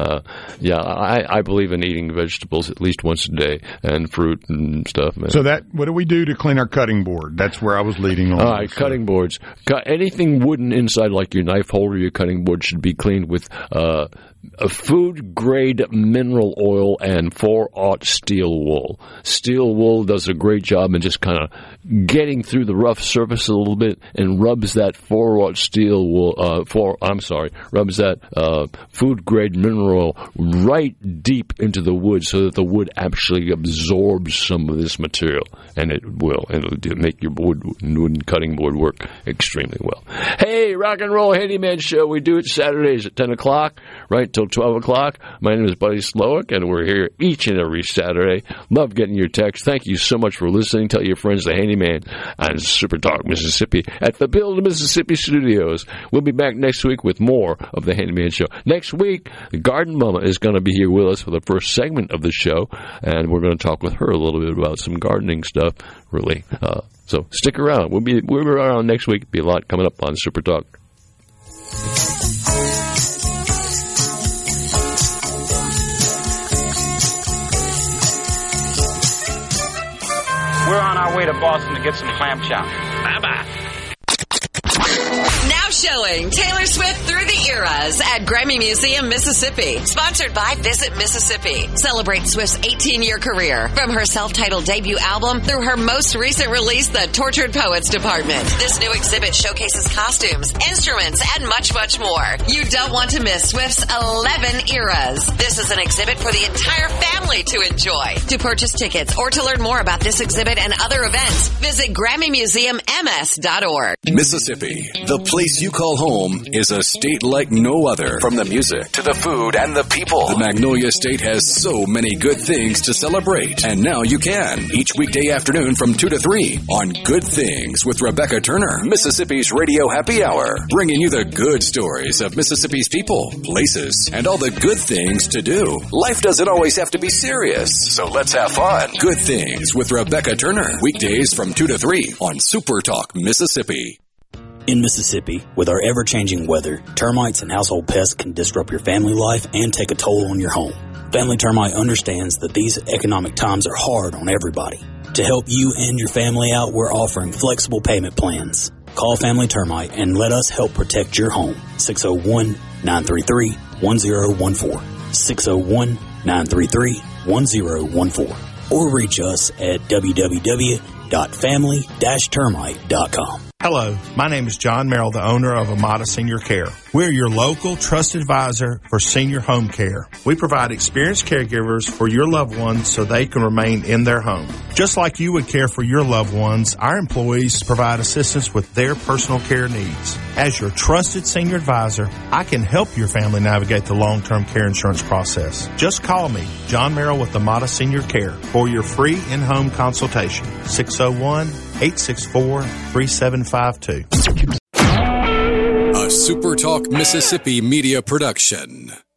I believe in eating vegetables at least once a day and fruit and stuff, man. So what do we do to clean our cutting board? That's where I was leading on. All right, cutting boards. Anything wooden inside, like your knife holder, your cutting board, should be cleaned with a food-grade mineral oil and 4/0 steel wool. Steel wool does a great job in just kind of getting through the rough surface a little bit and rubs that 4/0 steel wool. Rubs that food-grade mineral oil right deep into the wood so that the wood actually absorbs some of this material, and it will. It'll make your wooden cutting board work extremely well. Hey, Rock and Roll Handyman Show. We do it Saturdays at 10 o'clock, right till 12 o'clock. My name is Buddy Slowick, and we're here each and every Saturday. Love getting your text. Thank you so much for listening. Tell your friends the Handyman on Super Talk Mississippi at the Build Mississippi Studios. We'll be back next week with more of the Handyman Show. Next week, the Garden Mama is going to be here with us for the first segment of the show, and we're going to talk with her a little bit about some gardening stuff, really. So stick around. We'll be around next week. Be a lot coming up on Super Talk. We're on our way to Boston to get some clam chowder. Bye-bye. Now showing Taylor Swift Through the Eras at Grammy Museum, Mississippi. Sponsored by Visit Mississippi. Celebrate Swift's 18-year career. From her self-titled debut album through her most recent release, The Tortured Poets Department. This new exhibit showcases costumes, instruments, and much, much more. You don't want to miss Swift's 11 eras. This is an exhibit for the entire family to enjoy. To purchase tickets or to learn more about this exhibit and other events, visit GrammyMuseumMS.org. Mississippi, the place you call home, is a state like no other. From the music to the food and the people, the Magnolia State has so many good things to celebrate. And now you can, each weekday afternoon from 2 to 3 on Good Things with Rebecca Turner, Mississippi's Radio Happy Hour, bringing you the good stories of Mississippi's people, places, and all the good things to do. Life doesn't always have to be serious, so let's have fun. Good Things with Rebecca Turner, weekdays from 2 to 3 on Super Talk Mississippi. In Mississippi, with our ever-changing weather, termites and household pests can disrupt your family life and take a toll on your home. Family Termite understands that these economic times are hard on everybody. To help you and your family out, we're offering flexible payment plans. Call Family Termite and let us help protect your home. 601-933-1014. 601-933-1014. Or reach us at www.family-termite.com. Hello, my name is John Merrill, the owner of Amada Senior Care. We're your local trusted advisor for senior home care. We provide experienced caregivers for your loved ones so they can remain in their home. Just like you would care for your loved ones, our employees provide assistance with their personal care needs. As your trusted senior advisor, I can help your family navigate the long-term care insurance process. Just call me, John Merrill with Amada Senior Care, for your free in-home consultation. 601-864-3752. A Super Talk Mississippi media production.